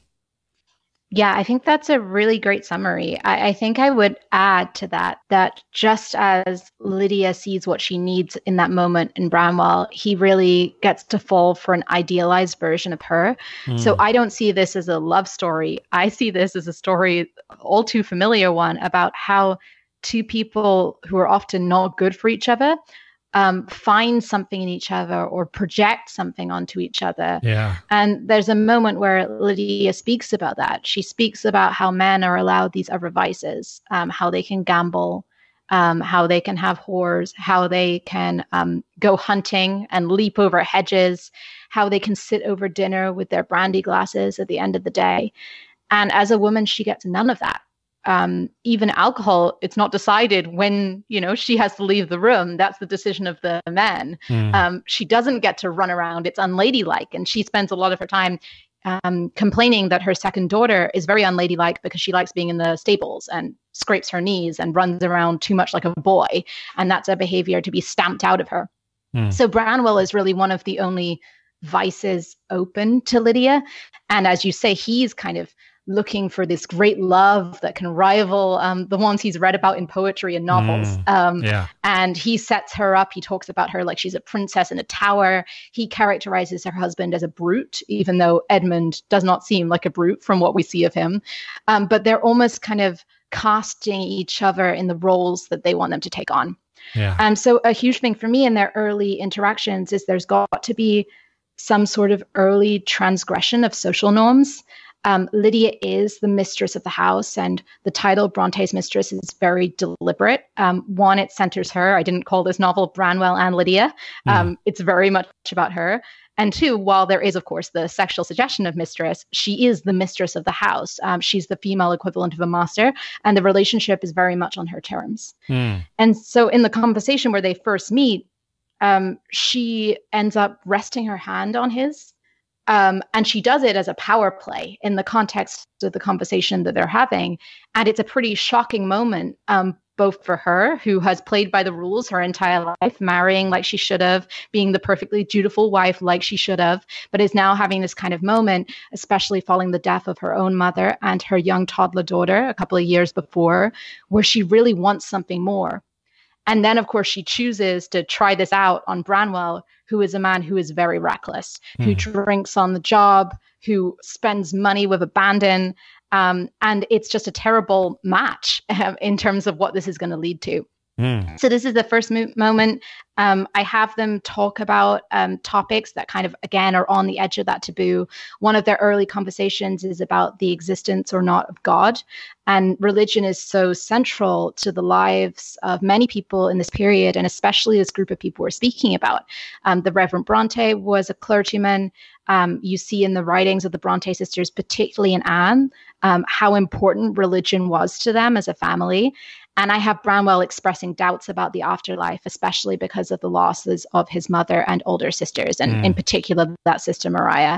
Yeah, I think that's a really great summary. I, I think I would add to that, that just as Lydia sees what she needs in that moment in Branwell, he really gets to fall for an idealized version of her. Mm. So I don't see this as a love story. I see this as a story, all too familiar one, about how two people who are often not good for each other Um, find something in each other or project something onto each other. Yeah. And there's a moment where Lydia speaks about that. She speaks about how men are allowed these other vices, um, how they can gamble, um, how they can have whores, how they can um, go hunting and leap over hedges, how they can sit over dinner with their brandy glasses at the end of the day. And as a woman, she gets none of that. Um, even alcohol, it's not decided when, you know, she has to leave the room. That's the decision of the men. Mm. Um, she doesn't get to run around. It's unladylike. And she spends a lot of her time um, complaining that her second daughter is very unladylike because she likes being in the stables and scrapes her knees and runs around too much like a boy. And that's a behavior to be stamped out of her. Mm. So Branwell is really one of the only vices open to Lydia. And as you say, he's kind of looking for this great love that can rival um, the ones he's read about in poetry and novels. Mm, um, yeah. And he sets her up. He talks about her like she's a princess in a tower. He characterizes her husband as a brute, even though Edmund does not seem like a brute from what we see of him. Um, but they're almost kind of casting each other in the roles that they want them to take on. Yeah. And so a huge thing for me in their early interactions is there's got to be some sort of early transgression of social norms. Um, Lydia is the mistress of the house, and the title Bronte's Mistress is very deliberate. Um, one, it centers her. I didn't call this novel Branwell and Lydia. Um, mm. It's very much about her. And two, while there is, of course, the sexual suggestion of mistress, she is the mistress of the house. Um, she's the female equivalent of a master, and the relationship is very much on her terms. Mm. And so in the conversation where they first meet, um, she ends up resting her hand on his. Um, and she does it as a power play in the context of the conversation that they're having. And it's a pretty shocking moment, um, both for her, who has played by the rules her entire life, marrying like she should have, being the perfectly dutiful wife like she should have, but is now having this kind of moment, especially following the death of her own mother and her young toddler daughter a couple of years before, where she really wants something more. And then, of course, she chooses to try this out on Branwell, who is a man who is very reckless, mm. who drinks on the job, who spends money with abandon. Um, and it's just a terrible match um, in terms of what this is going to lead to. Mm. So this is the first mo- moment. Um, I have them talk about um, topics that kind of, again, are on the edge of that taboo. One of their early conversations is about the existence or not of God. And religion is so central to the lives of many people in this period, and especially this group of people we're speaking about. Um, the Reverend Bronte was a clergyman. Um, you see in the writings of the Bronte sisters, particularly in Anne, um, how important religion was to them as a family. And I have Branwell expressing doubts about the afterlife, especially because of the losses of his mother and older sisters, and mm. in particular, that sister Maria.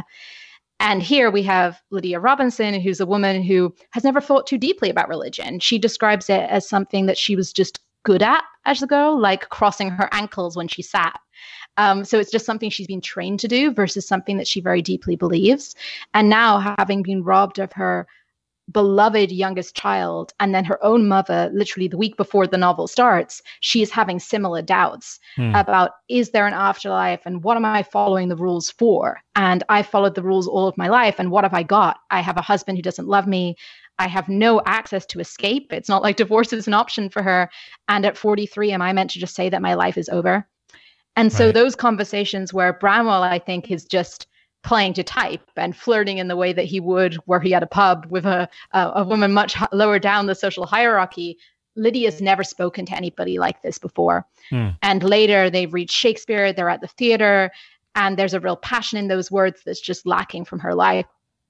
And here we have Lydia Robinson, who's a woman who has never thought too deeply about religion. She describes it as something that she was just good at as a girl, like crossing her ankles when she sat. Um, so it's just something she's been trained to do versus something that she very deeply believes. And now, having been robbed of her beloved youngest child, and then her own mother, literally the week before the novel starts, she is having similar doubts hmm. about, is there an afterlife, and what am I following the rules for? And I followed the rules all of my life, and what have I got? I have a husband who doesn't love me. I have no access to escape. It's not like divorce is an option for her. And at forty-three, am I meant to just say that my life is over? And so right. those conversations where Branwell, I think, is just playing to type and flirting in the way that he would where he had a pub with a, a, a woman much lower down the social hierarchy. Lydia's never spoken to anybody like this before. Hmm. And later they read Shakespeare, they're at the theater, and there's a real passion in those words that's just lacking from her life.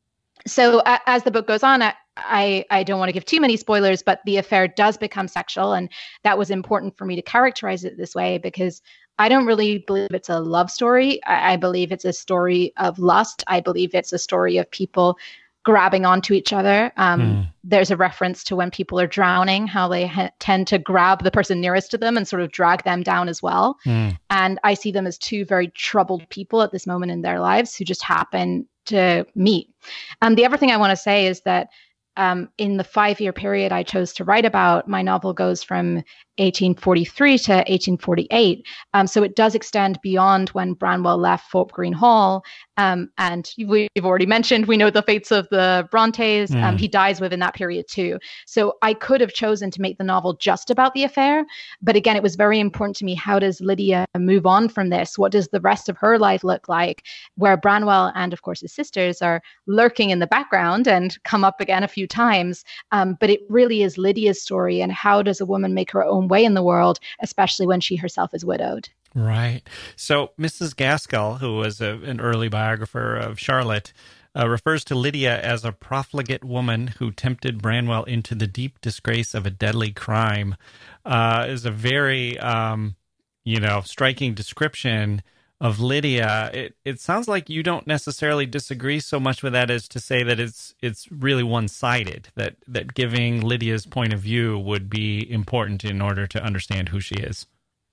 So uh, as the book goes on, I, I, I don't want to give too many spoilers, but the affair does become sexual. And that was important for me to characterize it this way, because I don't really believe it's a love story. I, I believe it's a story of lust. I believe it's a story of people grabbing onto each other. Um, mm. There's a reference to when people are drowning, how they ha- tend to grab the person nearest to them and sort of drag them down as well. Mm. And I see them as two very troubled people at this moment in their lives who just happen to meet. And the other thing I want to say is that um, in the five-year period I chose to write about, my novel goes from eighteen forty-three to eighteen forty-eight. Um, so it does extend beyond when Branwell left Thorpe Green Hall. Um, and we've already mentioned, we know the fates of the Brontes. Mm. Um, he dies within that period too. So I could have chosen to make the novel just about the affair. But again, it was very important to me. How does Lydia move on from this? What does the rest of her life look like? Where Branwell and, of course, his sisters are lurking in the background and come up again a few times. Um, but it really is Lydia's story. And how does a woman make her own way in the world, especially when she herself is widowed? Right. So Missus Gaskell, who was a, an early biographer of Charlotte, uh, refers to Lydia as a profligate woman who tempted Branwell into the deep disgrace of a deadly crime. Uh, is a very, um, you know, striking description of Lydia. It it sounds like you don't necessarily disagree so much with that as to say that it's it's really one-sided, that, that giving Lydia's point of view would be important in order to understand who she is.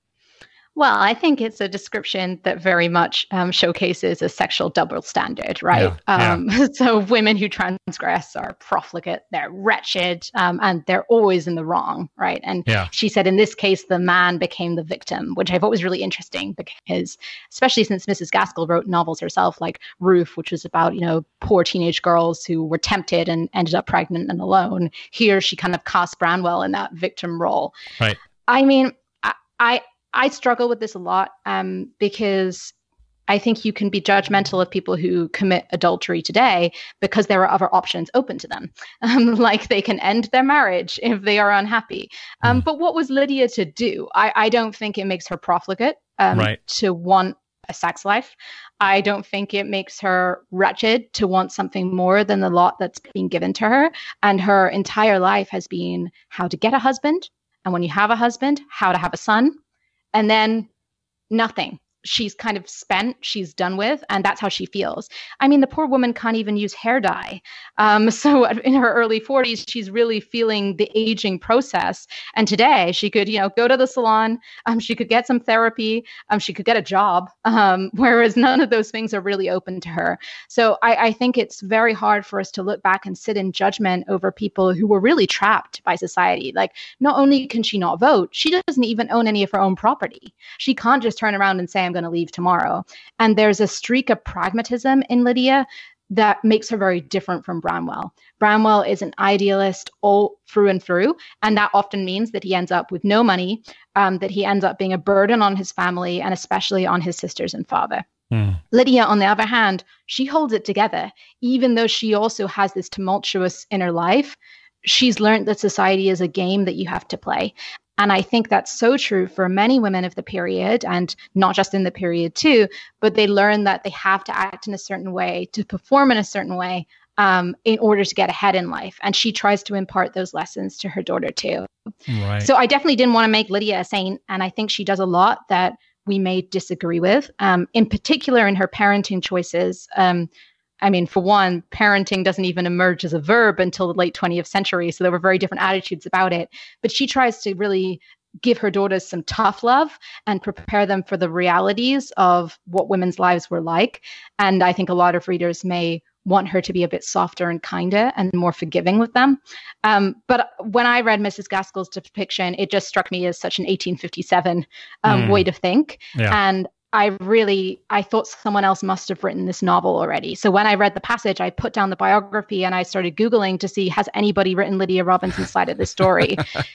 Well, I think it's a description that very much um, showcases a sexual double standard, right? Yeah, um, yeah. So women who transgress are profligate, they're wretched, um, and they're always in the wrong, right? And Yeah. she said in this case, the man became the victim, which I thought was really interesting because, especially since Missus Gaskell wrote novels herself, like Ruth, which was about, you know, poor teenage girls who were tempted and ended up pregnant and alone. Here, she kind of cast Branwell in that victim role. Right. I mean, I... I I struggle with this a lot um, because I think you can be judgmental of people who commit adultery today because there are other options open to them. Um, like they can end their marriage if they are unhappy. Um, Mm. But what was Lydia to do? I, I don't think it makes her profligate um, Right. to want a sex life. I don't think it makes her wretched to want something more than the lot that's being given to her. And her entire life has been how to get a husband. And when you have a husband, how to have a son. And then nothing. She's kind of spent, she's done with, and that's how she feels. I mean, the poor woman can't even use hair dye. Um, so in her early forties, she's really feeling the aging process. And today she could, you know, go to the salon, um, she could get some therapy, um, she could get a job, um, whereas none of those things are really open to her. So I, I think it's very hard for us to look back and sit in judgment over people who were really trapped by society. Like, not only can she not vote, she doesn't even own any of her own property. She can't just turn around and say, I'm going to leave tomorrow. And there's a streak of pragmatism in Lydia that makes her very different from Branwell. Branwell is an idealist all through and through, and that often means that he ends up with no money, um, that he ends up being a burden on his family and especially on his sisters and father. Mm. Lydia, on the other hand, she holds it together, even though she also has this tumultuous inner life. She's learned that society is a game that you have to play. And I think that's so true for many women of the period, and not just in the period too, but they learn that they have to act in a certain way, to perform in a certain way, um, in order to get ahead in life. And she tries to impart those lessons to her daughter too. Right. So I definitely didn't want to make Lydia a saint. And I think she does a lot that we may disagree with, um, in particular in her parenting choices. Um, I mean, for one, parenting doesn't even emerge as a verb until the late twentieth century. So there were very different attitudes about it. But she tries to really give her daughters some tough love and prepare them for the realities of what women's lives were like. And I think a lot of readers may want her to be a bit softer and kinder and more forgiving with them. Um, but when I read Missus Gaskell's depiction, it just struck me as such an eighteen fifty-seven um, Mm. way to think. Yeah. And I really, I thought someone else must have written this novel already. So when I read the passage, I put down the biography and I started Googling to see, has anybody written Lydia Robinson's side of the story?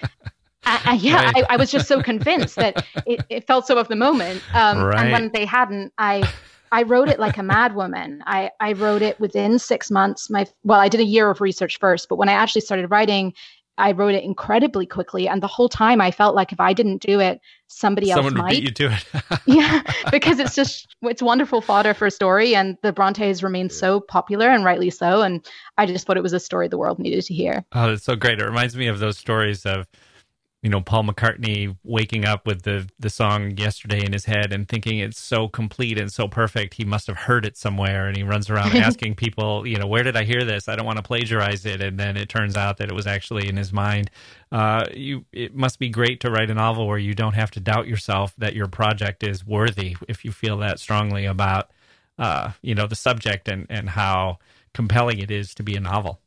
I, I, yeah, Right. I, I was just so convinced that it, it felt so of the moment. Um, Right. And when they hadn't, I I wrote it like a madwoman. I, I wrote it within six months. My Well, I did a year of research first, but when I actually started writing, I wrote it incredibly quickly. And the whole time I felt like if I didn't do it, somebody else Someone would might. beat you to it. Yeah, because it's just, it's wonderful fodder for a story. And the Brontes remain so popular, and rightly so. And I just thought it was a story the world needed to hear. Oh, that's so great. It reminds me of those stories of, you know, Paul McCartney waking up with the, the song Yesterday in his head and thinking it's so complete and so perfect. He must have heard it somewhere, and he runs around asking people, you know, where did I hear this? I don't want to plagiarize it. And then it turns out that it was actually in his mind. Uh, you, it must be great to write a novel where you don't have to doubt yourself that your project is worthy if you feel that strongly about, uh, you know, the subject and, and how compelling it is to be a novel.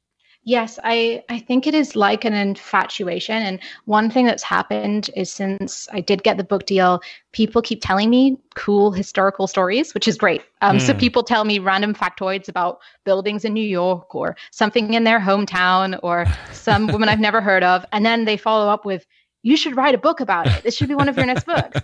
Yes, I, I think it is like an infatuation. And one thing that's happened is since I did get the book deal, people keep telling me cool historical stories, which is great. Um, mm. So people tell me random factoids about buildings in New York or something in their hometown or some woman I've never heard of. And then they follow up with, you should write a book about it. This should be one of your next books.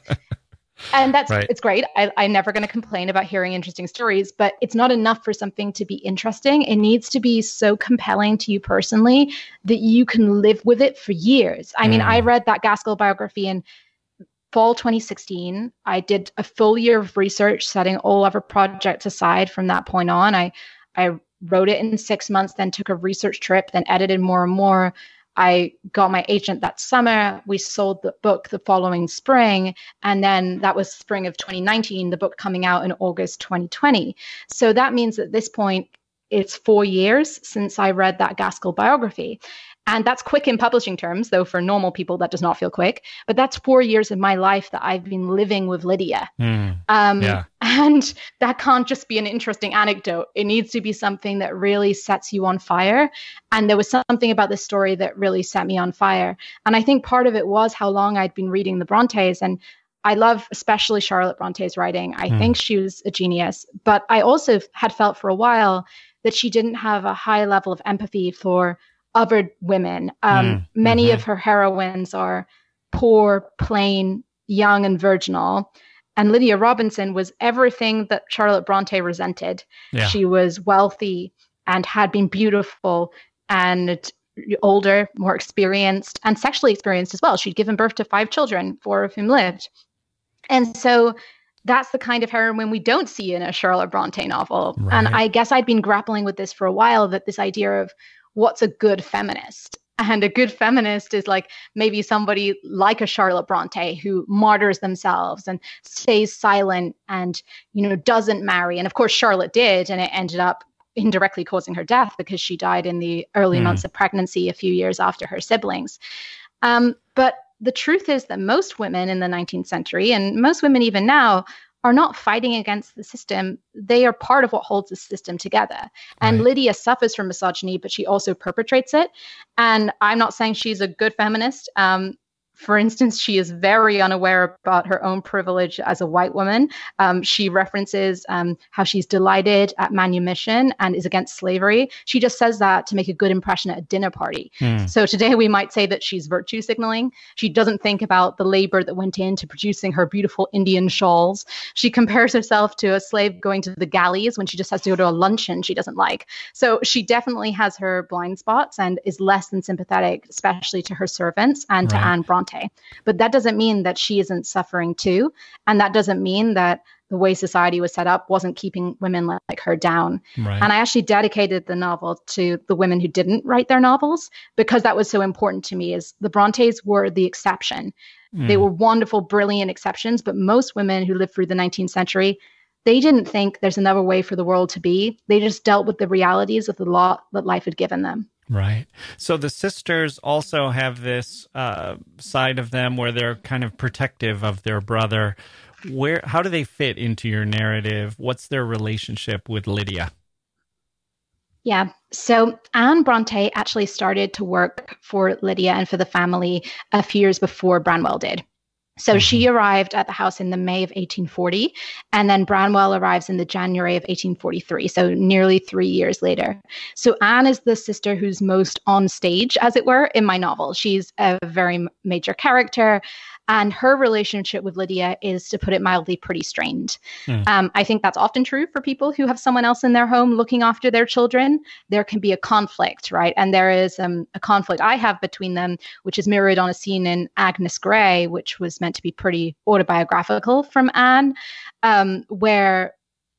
And that's, right. It's great. I, I'm never going to complain about hearing interesting stories, but it's not enough for something to be interesting. It needs to be so compelling to you personally that you can live with it for years. I mm. mean, I read that Gaskell biography in fall twenty sixteen. I did a full year of research, setting all other projects aside from that point on. I, I wrote it in six months, then took a research trip, then edited more and more. I got my agent that summer. We sold the book the following spring. And then that was spring of twenty nineteen, the book coming out in August twenty twenty. So that means at this point, it's four years since I read that Gaskell biography. And that's quick in publishing terms, though for normal people, that does not feel quick. But that's four years of my life that I've been living with Lydia. Mm, um, yeah. And that can't just be an interesting anecdote. It needs to be something that really sets you on fire. And there was something about this story that really set me on fire. And I think part of it was how long I'd been reading the Brontes. And I love especially Charlotte Bronte's writing. I mm. think she was a genius. But I also had felt for a while that she didn't have a high level of empathy for other women. Um, mm, many mm-hmm. of her heroines are poor, plain, young, and virginal. And Lydia Robinson was everything that Charlotte Bronte resented. Yeah. She was wealthy and had been beautiful and older, more experienced, and sexually experienced as well. She'd given birth to five children, four of whom lived. And so that's the kind of heroine we don't see in a Charlotte Bronte novel. Right. And I guess I'd been grappling with this for a while, that this idea of what's a good feminist? And a good feminist is like maybe somebody like a Charlotte Bronte who martyrs themselves and stays silent and, you know, doesn't marry. And of course, Charlotte did, and it ended up indirectly causing her death because she died in the early mm. months of pregnancy a few years after her siblings. Um, but the truth is that most women in the nineteenth century, and most women even now, are not fighting against the system. They are part of what holds the system together. And right. Lydia suffers from misogyny, but she also perpetrates it. And I'm not saying she's a good feminist. Um, For instance, she is very unaware about her own privilege as a white woman. Um, she references um, how she's delighted at manumission and is against slavery. She just says that to make a good impression at a dinner party. Mm. So today we might say that she's virtue signaling. She doesn't think about the labor that went into producing her beautiful Indian shawls. She compares herself to a slave going to the galleys when she just has to go to a luncheon she doesn't like. So she definitely has her blind spots and is less than sympathetic, especially to her servants and right. to Anne Bronte. But that doesn't mean that she isn't suffering too. And that doesn't mean that the way society was set up wasn't keeping women like her down. Right. And I actually dedicated the novel to the women who didn't write their novels because that was so important to me. Is the Brontes were the exception. Mm. They were wonderful, brilliant exceptions. But most women who lived through the nineteenth century, they didn't think there's another way for the world to be. They just dealt with the realities of the lot that life had given them. Right. So the sisters also have this uh, side of them where they're kind of protective of their brother. Where, how do they fit into your narrative? What's their relationship with Lydia? Yeah. So Anne Bronte actually started to work for Lydia and for the family a few years before Branwell did. So mm-hmm. she arrived at the house in the May of eighteen forty, and then Branwell arrives in the January of eighteen forty-three, so nearly three years later. So Anne is the sister who's most on stage, as it were, in my novel. She's a very major character, and her relationship with Lydia is, to put it mildly, pretty strained. Mm. Um, I think that's often true for people who have someone else in their home looking after their children. There can be a conflict, right? And there is um, a conflict I have between them, which is mirrored on a scene in Agnes Grey, which was meant to be pretty autobiographical from Anne, um, where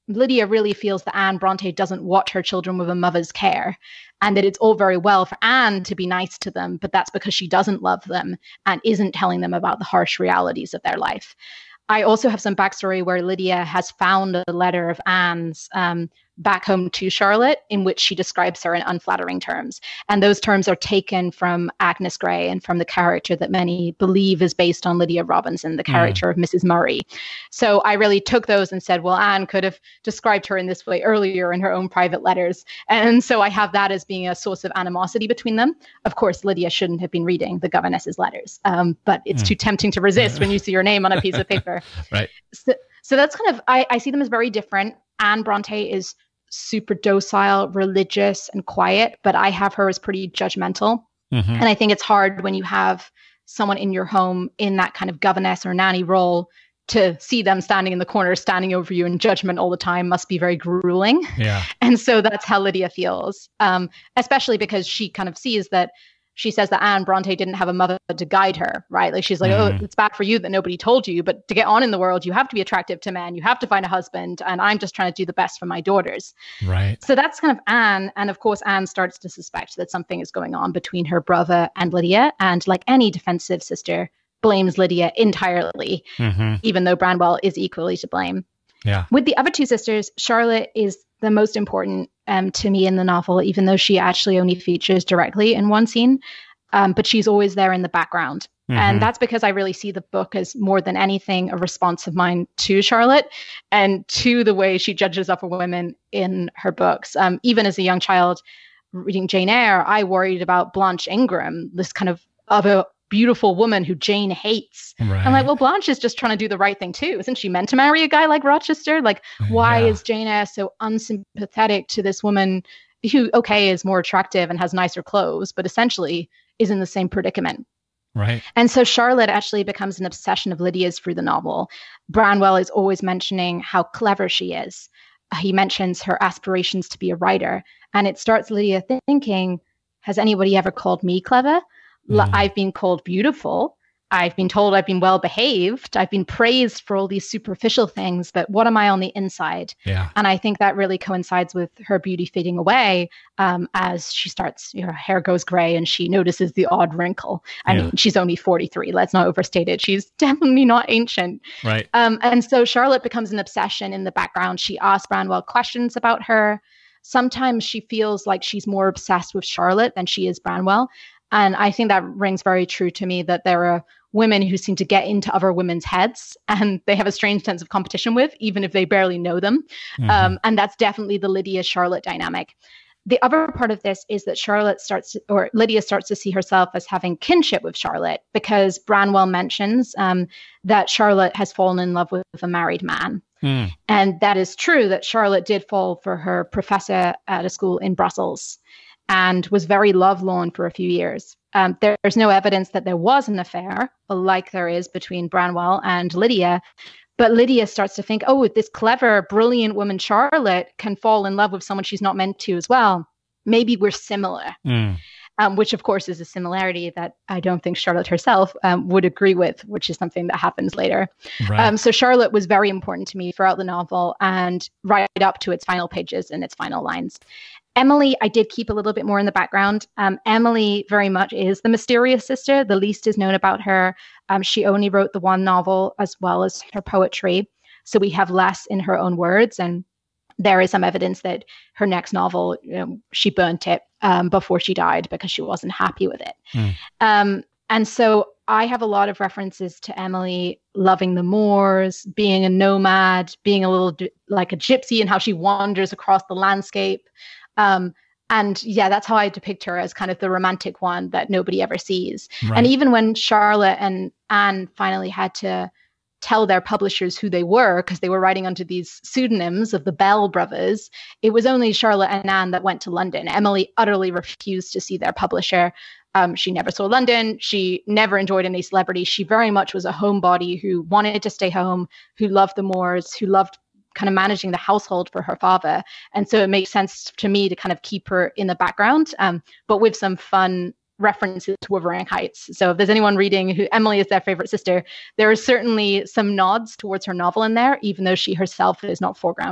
Lydia really feels that Anne Bronte doesn't watch her children with a mother's care, and that it's all very well for Anne to be nice to them, but that's because she doesn't love them and isn't telling them about the harsh realities of their life. I also have some backstory where Lydia has found a letter of Anne's um, back home to Charlotte in which she describes her in unflattering terms. And those terms are taken from Agnes Grey and from the character that many believe is based on Lydia Robinson, the character mm. of Missus Murray. So I really took those and said, well, Anne could have described her in this way earlier in her own private letters. And so I have that as being a source of animosity between them. Of course, Lydia shouldn't have been reading the governess's letters, um, but it's mm. too tempting to resist when you see your name on a piece of paper. Right. So, so that's kind of, I, I see them as very different. Anne Bronte is super docile, religious, and quiet, but I have her as pretty judgmental. Mm-hmm. And I think it's hard when you have someone in your home in that kind of governess or nanny role to see them standing in the corner, standing over you in judgment all the time must be very grueling. Yeah. And so that's how Lydia feels, um, especially because she kind of sees that she says that Anne Bronte didn't have a mother to guide her, right? Like she's like, mm. oh, it's bad for you that nobody told you, but to get on in the world, you have to be attractive to men, you have to find a husband, and I'm just trying to do the best for my daughters. Right. So that's kind of Anne. And of course, Anne starts to suspect that something is going on between her brother and Lydia. And like any defensive sister, blames Lydia entirely, mm-hmm. even though Branwell is equally to blame. Yeah. With the other two sisters, Charlotte is the most important um, to me in the novel, even though she actually only features directly in one scene. Um, but she's always there in the background. Mm-hmm. And that's because I really see the book as more than anything a response of mine to Charlotte and to the way she judges other women in her books. Um, even as a young child reading Jane Eyre, I worried about Blanche Ingram, this kind of other beautiful woman who Jane hates. Right. I'm like, well, Blanche is just trying to do the right thing too. Isn't she meant to marry a guy like Rochester? Like, why yeah. is Jane Eyre so unsympathetic to this woman who, okay, is more attractive and has nicer clothes, but essentially is in the same predicament? Right. And so Charlotte actually becomes an obsession of Lydia's through the novel. Branwell is always mentioning how clever she is. He mentions her aspirations to be a writer. And it starts Lydia th- thinking, has anybody ever called me clever? Mm. I've been called beautiful. I've been told I've been well behaved. I've been praised for all these superficial things, but what am I on the inside? Yeah. And I think that really coincides with her beauty fading away um, as she starts, you know, her hair goes gray and she notices the odd wrinkle. I yeah. mean, she's only forty-three. Let's not overstate it. She's definitely not ancient. Right. Um, and so Charlotte becomes an obsession in the background. She asks Branwell questions about her. Sometimes she feels like she's more obsessed with Charlotte than she is Branwell. And I think that rings very true to me, that there are women who seem to get into other women's heads and they have a strange sense of competition with, even if they barely know them. Mm-hmm. Um, and that's definitely the Lydia-Charlotte dynamic. The other part of this is that Charlotte starts, to, or Lydia starts to see herself as having kinship with Charlotte, because Branwell mentions um, that Charlotte has fallen in love with a married man. Mm. And that is true, that Charlotte did fall for her professor at a school in Brussels and was very lovelorn for a few years. Um, there, there's no evidence that there was an affair, like there is between Branwell and Lydia. But Lydia starts to think, oh, this clever, brilliant woman, Charlotte, can fall in love with someone she's not meant to as well. Maybe we're similar, mm. um, which, of course, is a similarity that I don't think Charlotte herself um, would agree with, which is something that happens later. Right. Um, so Charlotte was very important to me throughout the novel and right up to its final pages and its final lines. Emily, I did keep a little bit more in the background. Um, Emily very much is the mysterious sister. The least is known about her. Um, she only wrote the one novel as well as her poetry. So we have less in her own words. And there is some evidence that her next novel, you know, she burnt it um, before she died because she wasn't happy with it. Mm. Um, and so I have a lot of references to Emily loving the moors, being a nomad, being a little d- like a gypsy, and how she wanders across the landscape. Um, and yeah, that's how I depict her, as kind of the romantic one that nobody ever sees. Right. And even when Charlotte and Anne finally had to tell their publishers who they were, because they were writing under these pseudonyms of the Bell brothers, it was only Charlotte and Anne that went to London. Emily utterly refused to see their publisher. Um, she never saw London. She never enjoyed any celebrity. She very much was a homebody who wanted to stay home, who loved the moors, who loved kind of managing the household for her father. And so it makes sense to me to kind of keep her in the background, um, but with some fun references to Wuthering Heights. So if there's anyone reading who Emily is their favorite sister, there is certainly some nods towards her novel in there, even though she herself is not foregrounded.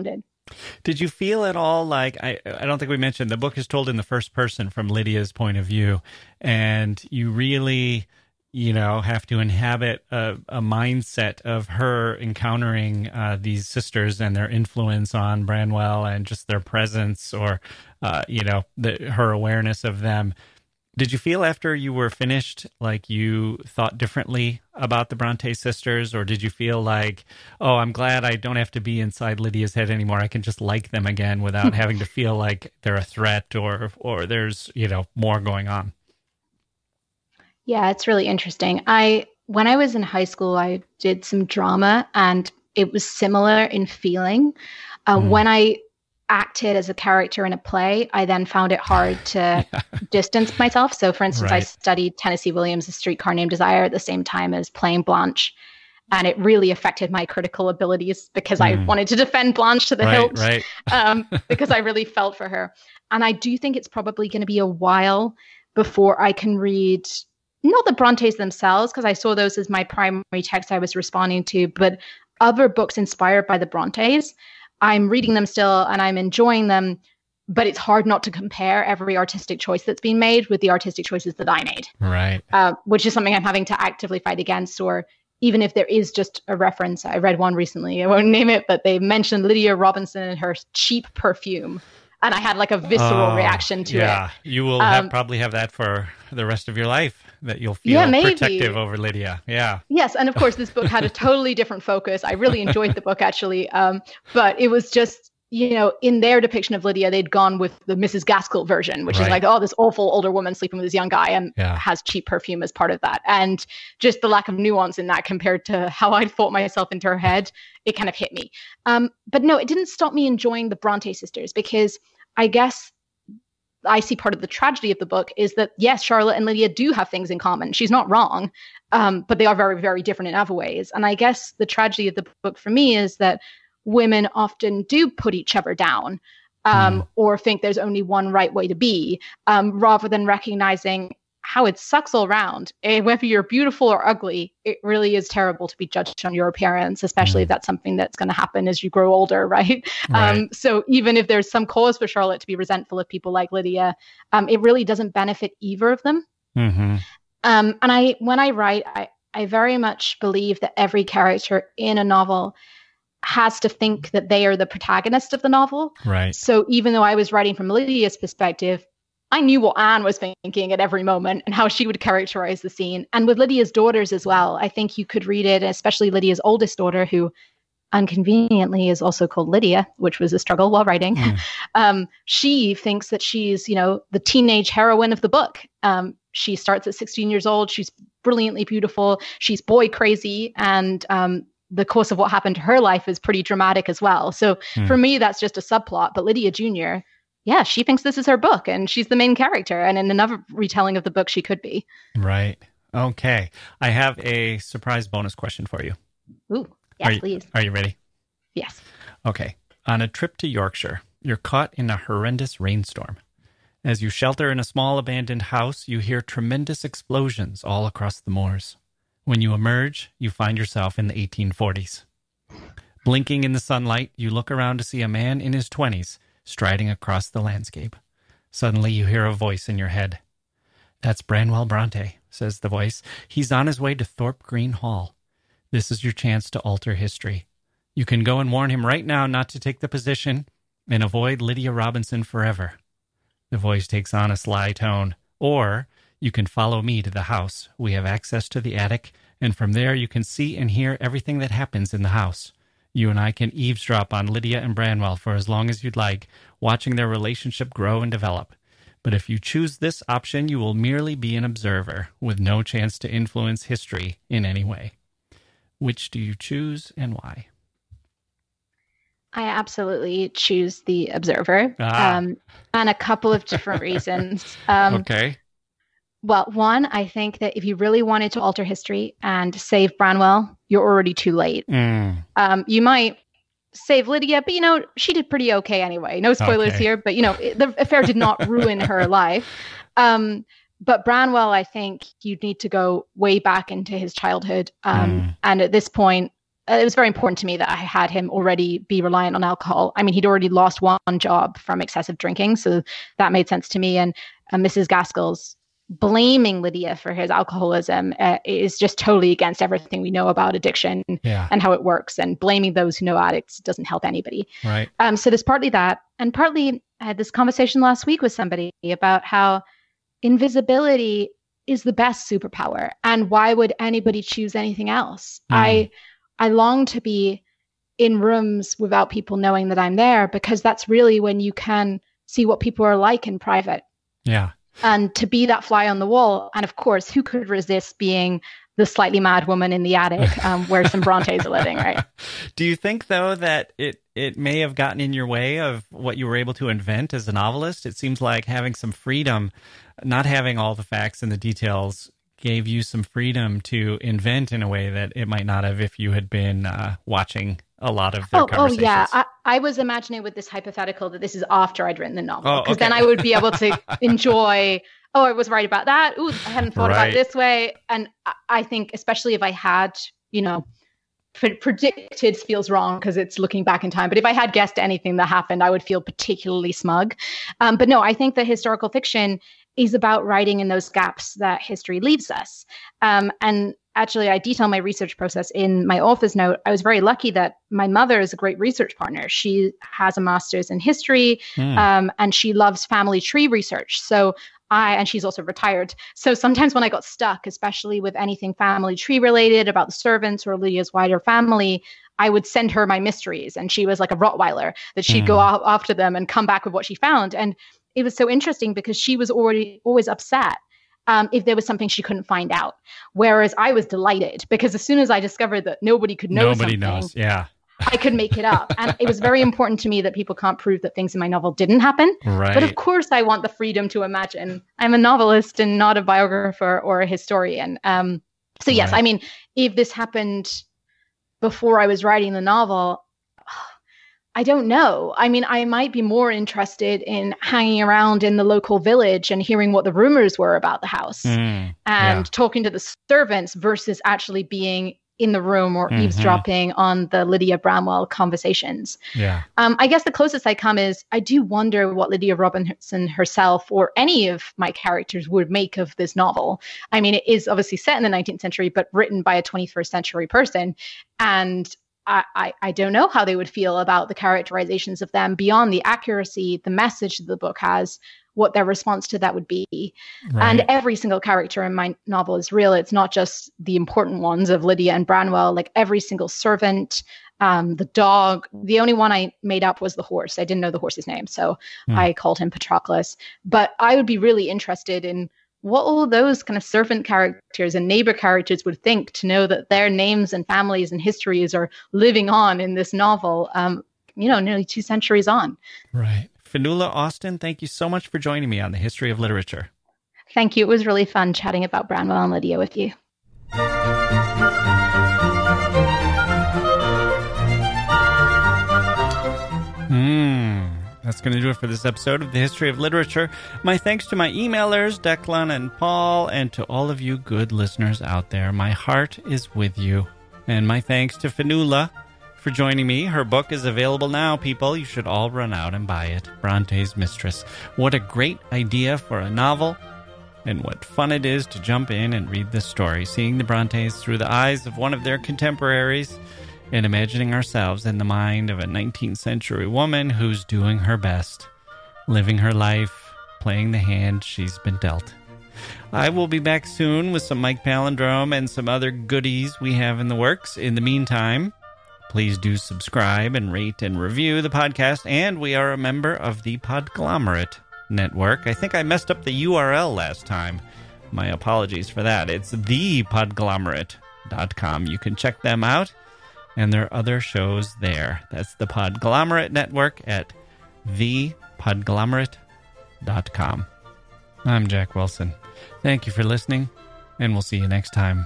Did you feel at all like, I, I don't think we mentioned, the book is told in the first person from Lydia's point of view, and you really, you know, have to inhabit a, a mindset of her encountering uh, these sisters and their influence on Branwell and just their presence or, uh, you know, the, her awareness of them. Did you feel after you were finished like you thought differently about the Bronte sisters, or did you feel like, oh, I'm glad I don't have to be inside Lydia's head anymore. I can just like them again without having to feel like they're a threat or or there's, you know, more going on? Yeah, it's really interesting. I when I was in high school, I did some drama, and it was similar in feeling. Uh, mm. When I acted as a character in a play, I then found it hard to yeah. distance myself. So, for instance, right. I studied Tennessee Williams' A Streetcar Named Desire at the same time as playing Blanche, and it really affected my critical abilities because mm. I wanted to defend Blanche to the right, hilt, right. um, because I really felt for her. And I do think it's probably going to be a while before I can read not the Brontes themselves, because I saw those as my primary text I was responding to, but other books inspired by the Brontes. I'm reading them still and I'm enjoying them, but it's hard not to compare every artistic choice that's been made with the artistic choices that I made. Right. Uh, which is something I'm having to actively fight against, or even if there is just a reference. I read one recently, I won't name it, but they mentioned Lydia Robinson and her cheap perfume. And I had like a visceral oh, reaction to yeah. it. Yeah, you will um, have, probably have that for the rest of your life, that you'll feel yeah, maybe. protective over Lydia. Yeah. Yes. And of course, this book had a totally different focus. I really enjoyed the book, actually. Um, but it was just, you know, in their depiction of Lydia, they'd gone with the Missus Gaskell version, which right. is like, oh, this awful older woman sleeping with this young guy and yeah. has cheap perfume as part of that. And just the lack of nuance in that compared to how I'd thought myself into her head, it kind of hit me. Um, but no, it didn't stop me enjoying the Bronte sisters, because I guess I see part of the tragedy of the book is that, yes, Charlotte and Lydia do have things in common. She's not wrong, um, but they are very, very different in other ways. And I guess the tragedy of the book for me is that women often do put each other down um, mm. or think there's only one right way to be, um, rather than recognizing how it sucks all around. And whether you're beautiful or ugly, it really is terrible to be judged on your appearance, especially mm. if that's something that's going to happen as you grow older, right? right? Um, so even if there's some cause for Charlotte to be resentful of people like Lydia, um, it really doesn't benefit either of them. Mm-hmm. Um, and I, when I write, I, I very much believe that every character in a novel has to think that they are the protagonist of the novel. Right. So even though I was writing from Lydia's perspective, I knew what Anne was thinking at every moment and how she would characterize the scene. And with Lydia's daughters as well, I think you could read it, especially Lydia's oldest daughter, who inconveniently is also called Lydia, which was a struggle while writing. Mm. Um, she thinks that she's, you know, the teenage heroine of the book. Um, she starts at sixteen years old. She's brilliantly beautiful. She's boy crazy. And um, the course of what happened to her life is pretty dramatic as well. So mm. for me, that's just a subplot. But Lydia Junior, yeah, she thinks this is her book and she's the main character. And in another retelling of the book, she could be. Right. Okay. I have a surprise bonus question for you. Ooh, yes, are you, please. Are you ready? Yes. Okay. On a trip to Yorkshire, you're caught in a horrendous rainstorm. As you shelter in a small abandoned house, you hear tremendous explosions all across the moors. When you emerge, you find yourself in the eighteen forties. Blinking in the sunlight, you look around to see a man in his twenties striding across the landscape. Suddenly you hear a voice in your head. "That's Branwell Bronte," says the voice. "He's on his way to Thorpe Green Hall. This is your chance to alter history. You can go and warn him right now not to take the position and avoid Lydia Robinson forever." The voice takes on a sly tone. "Or you can follow me to the house. We have access to the attic, and from there you can see and hear everything that happens in the house. You and I can eavesdrop on Lydia and Branwell for as long as you'd like, watching their relationship grow and develop. But if you choose this option, you will merely be an observer, with no chance to influence history in any way. Which do you choose and why?" I absolutely choose the observer, ah. um, and a couple of different reasons. Um, okay. Well, one, I think that if you really wanted to alter history and save Branwell, you're already too late. Mm. Um, you might save Lydia, but, you know, she did pretty okay anyway. No spoilers okay. here, but, you know, the affair did not ruin her life. Um, but Branwell, I think you'd need to go way back into his childhood. Um, mm. And at this point, it was very important to me that I had him already be reliant on alcohol. I mean, he'd already lost one job from excessive drinking, so that made sense to me. And uh, Missus Gaskell's blaming Lydia for his alcoholism uh, is just totally against everything we know about addiction yeah. and how it works. And blaming those who know addicts doesn't help anybody. Right. Um, so there's partly that. And partly I had this conversation last week with somebody about how invisibility is the best superpower. And why would anybody choose anything else? Mm. I I long to be in rooms without people knowing that I'm there, because that's really when you can see what people are like in private. Yeah. And to be that fly on the wall. And of course, who could resist being the slightly mad woman in the attic um, where some Brontes are living, right? Do you think, though, that it, it may have gotten in your way of what you were able to invent as a novelist? It seems like having some freedom, not having all the facts and the details, gave you some freedom to invent in a way that it might not have if you had been uh, watching a lot of their oh, conversations. Oh, yeah. I, I was imagining with this hypothetical that this is after I'd written the novel, because oh, okay. then I would be able to enjoy, oh, I was right about that. Ooh, I hadn't thought right. about it this way. And I, I think especially if I had, you know, pre- predicted feels wrong because it's looking back in time. But if I had guessed anything that happened, I would feel particularly smug. Um, but no, I think that historical fiction is about writing in those gaps that history leaves us. Um, and actually, I detail my research process in my author's note. I was very lucky that my mother is a great research partner. She has a master's in history, mm. um, and she loves family tree research. So I, and she's also retired. So sometimes when I got stuck, especially with anything family tree related about the servants or Lydia's wider family, I would send her my mysteries. And she was like a Rottweiler that she'd mm. go off after them and come back with what she found. And it was so interesting because she was already always upset um, if there was something she couldn't find out. Whereas I was delighted because as soon as I discovered that nobody could know nobody something, knows. Yeah. I could make it up. And it was very important to me that people can't prove that things in my novel didn't happen. Right. But of course, I want the freedom to imagine. I'm a novelist and not a biographer or a historian. Um, so yes, right. I mean, if this happened before I was writing the novel, I don't know. I mean, I might be more interested in hanging around in the local village and hearing what the rumors were about the house mm, and yeah. talking to the servants versus actually being in the room or mm-hmm. eavesdropping on the Lydia Bramwell conversations. Yeah. Um, I guess the closest I come is I do wonder what Lydia Robinson herself or any of my characters would make of this novel. I mean, it is obviously set in the nineteenth century, but written by a twenty-first century person. And I, I, I don't know how they would feel about the characterizations of them beyond the accuracy, the message that the book has, what their response to that would be. Right. And every single character in my novel is real. It's not just the important ones of Lydia and Branwell, like every single servant, um, the dog. The only one I made up was the horse. I didn't know the horse's name, so hmm. I called him Patroclus. But I would be really interested in what all those kind of servant characters and neighbor characters would think to know that their names and families and histories are living on in this novel, um, you know, nearly two centuries on. Right. Fionnuala Austin, thank you so much for joining me on The History of Literature. Thank you. It was really fun chatting about Branwell and Lydia with you. Hmm. That's going to do it for this episode of The History of Literature. My thanks to my emailers, Declan and Paul, and to all of you good listeners out there. My heart is with you. And my thanks to Fionnuala for joining me. Her book is available now, people. You should all run out and buy it. Bronte's Mistress. What a great idea for a novel. And what fun it is to jump in and read this story, seeing the Brontes through the eyes of one of their contemporaries, and imagining ourselves in the mind of a nineteenth century woman who's doing her best, living her life, playing the hand she's been dealt. I will be back soon with some Mike Palindrome and some other goodies we have in the works. In the meantime, please do subscribe and rate and review the podcast, and we are a member of the Podglomerate Network. I think I messed up the U R L last time. My apologies for that. It's the podglomerate dot com. You can check them out. And there are other shows there. That's the Podglomerate Network at the podglomerate dot com. I'm Jack Wilson. Thank you for listening, and we'll see you next time.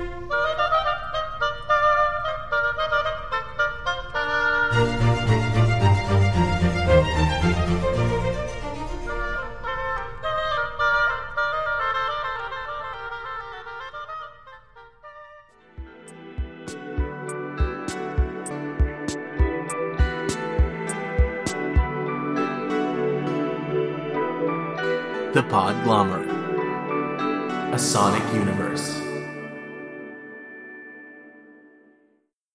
Thank you. The Podglomerate. A Sonic Universe.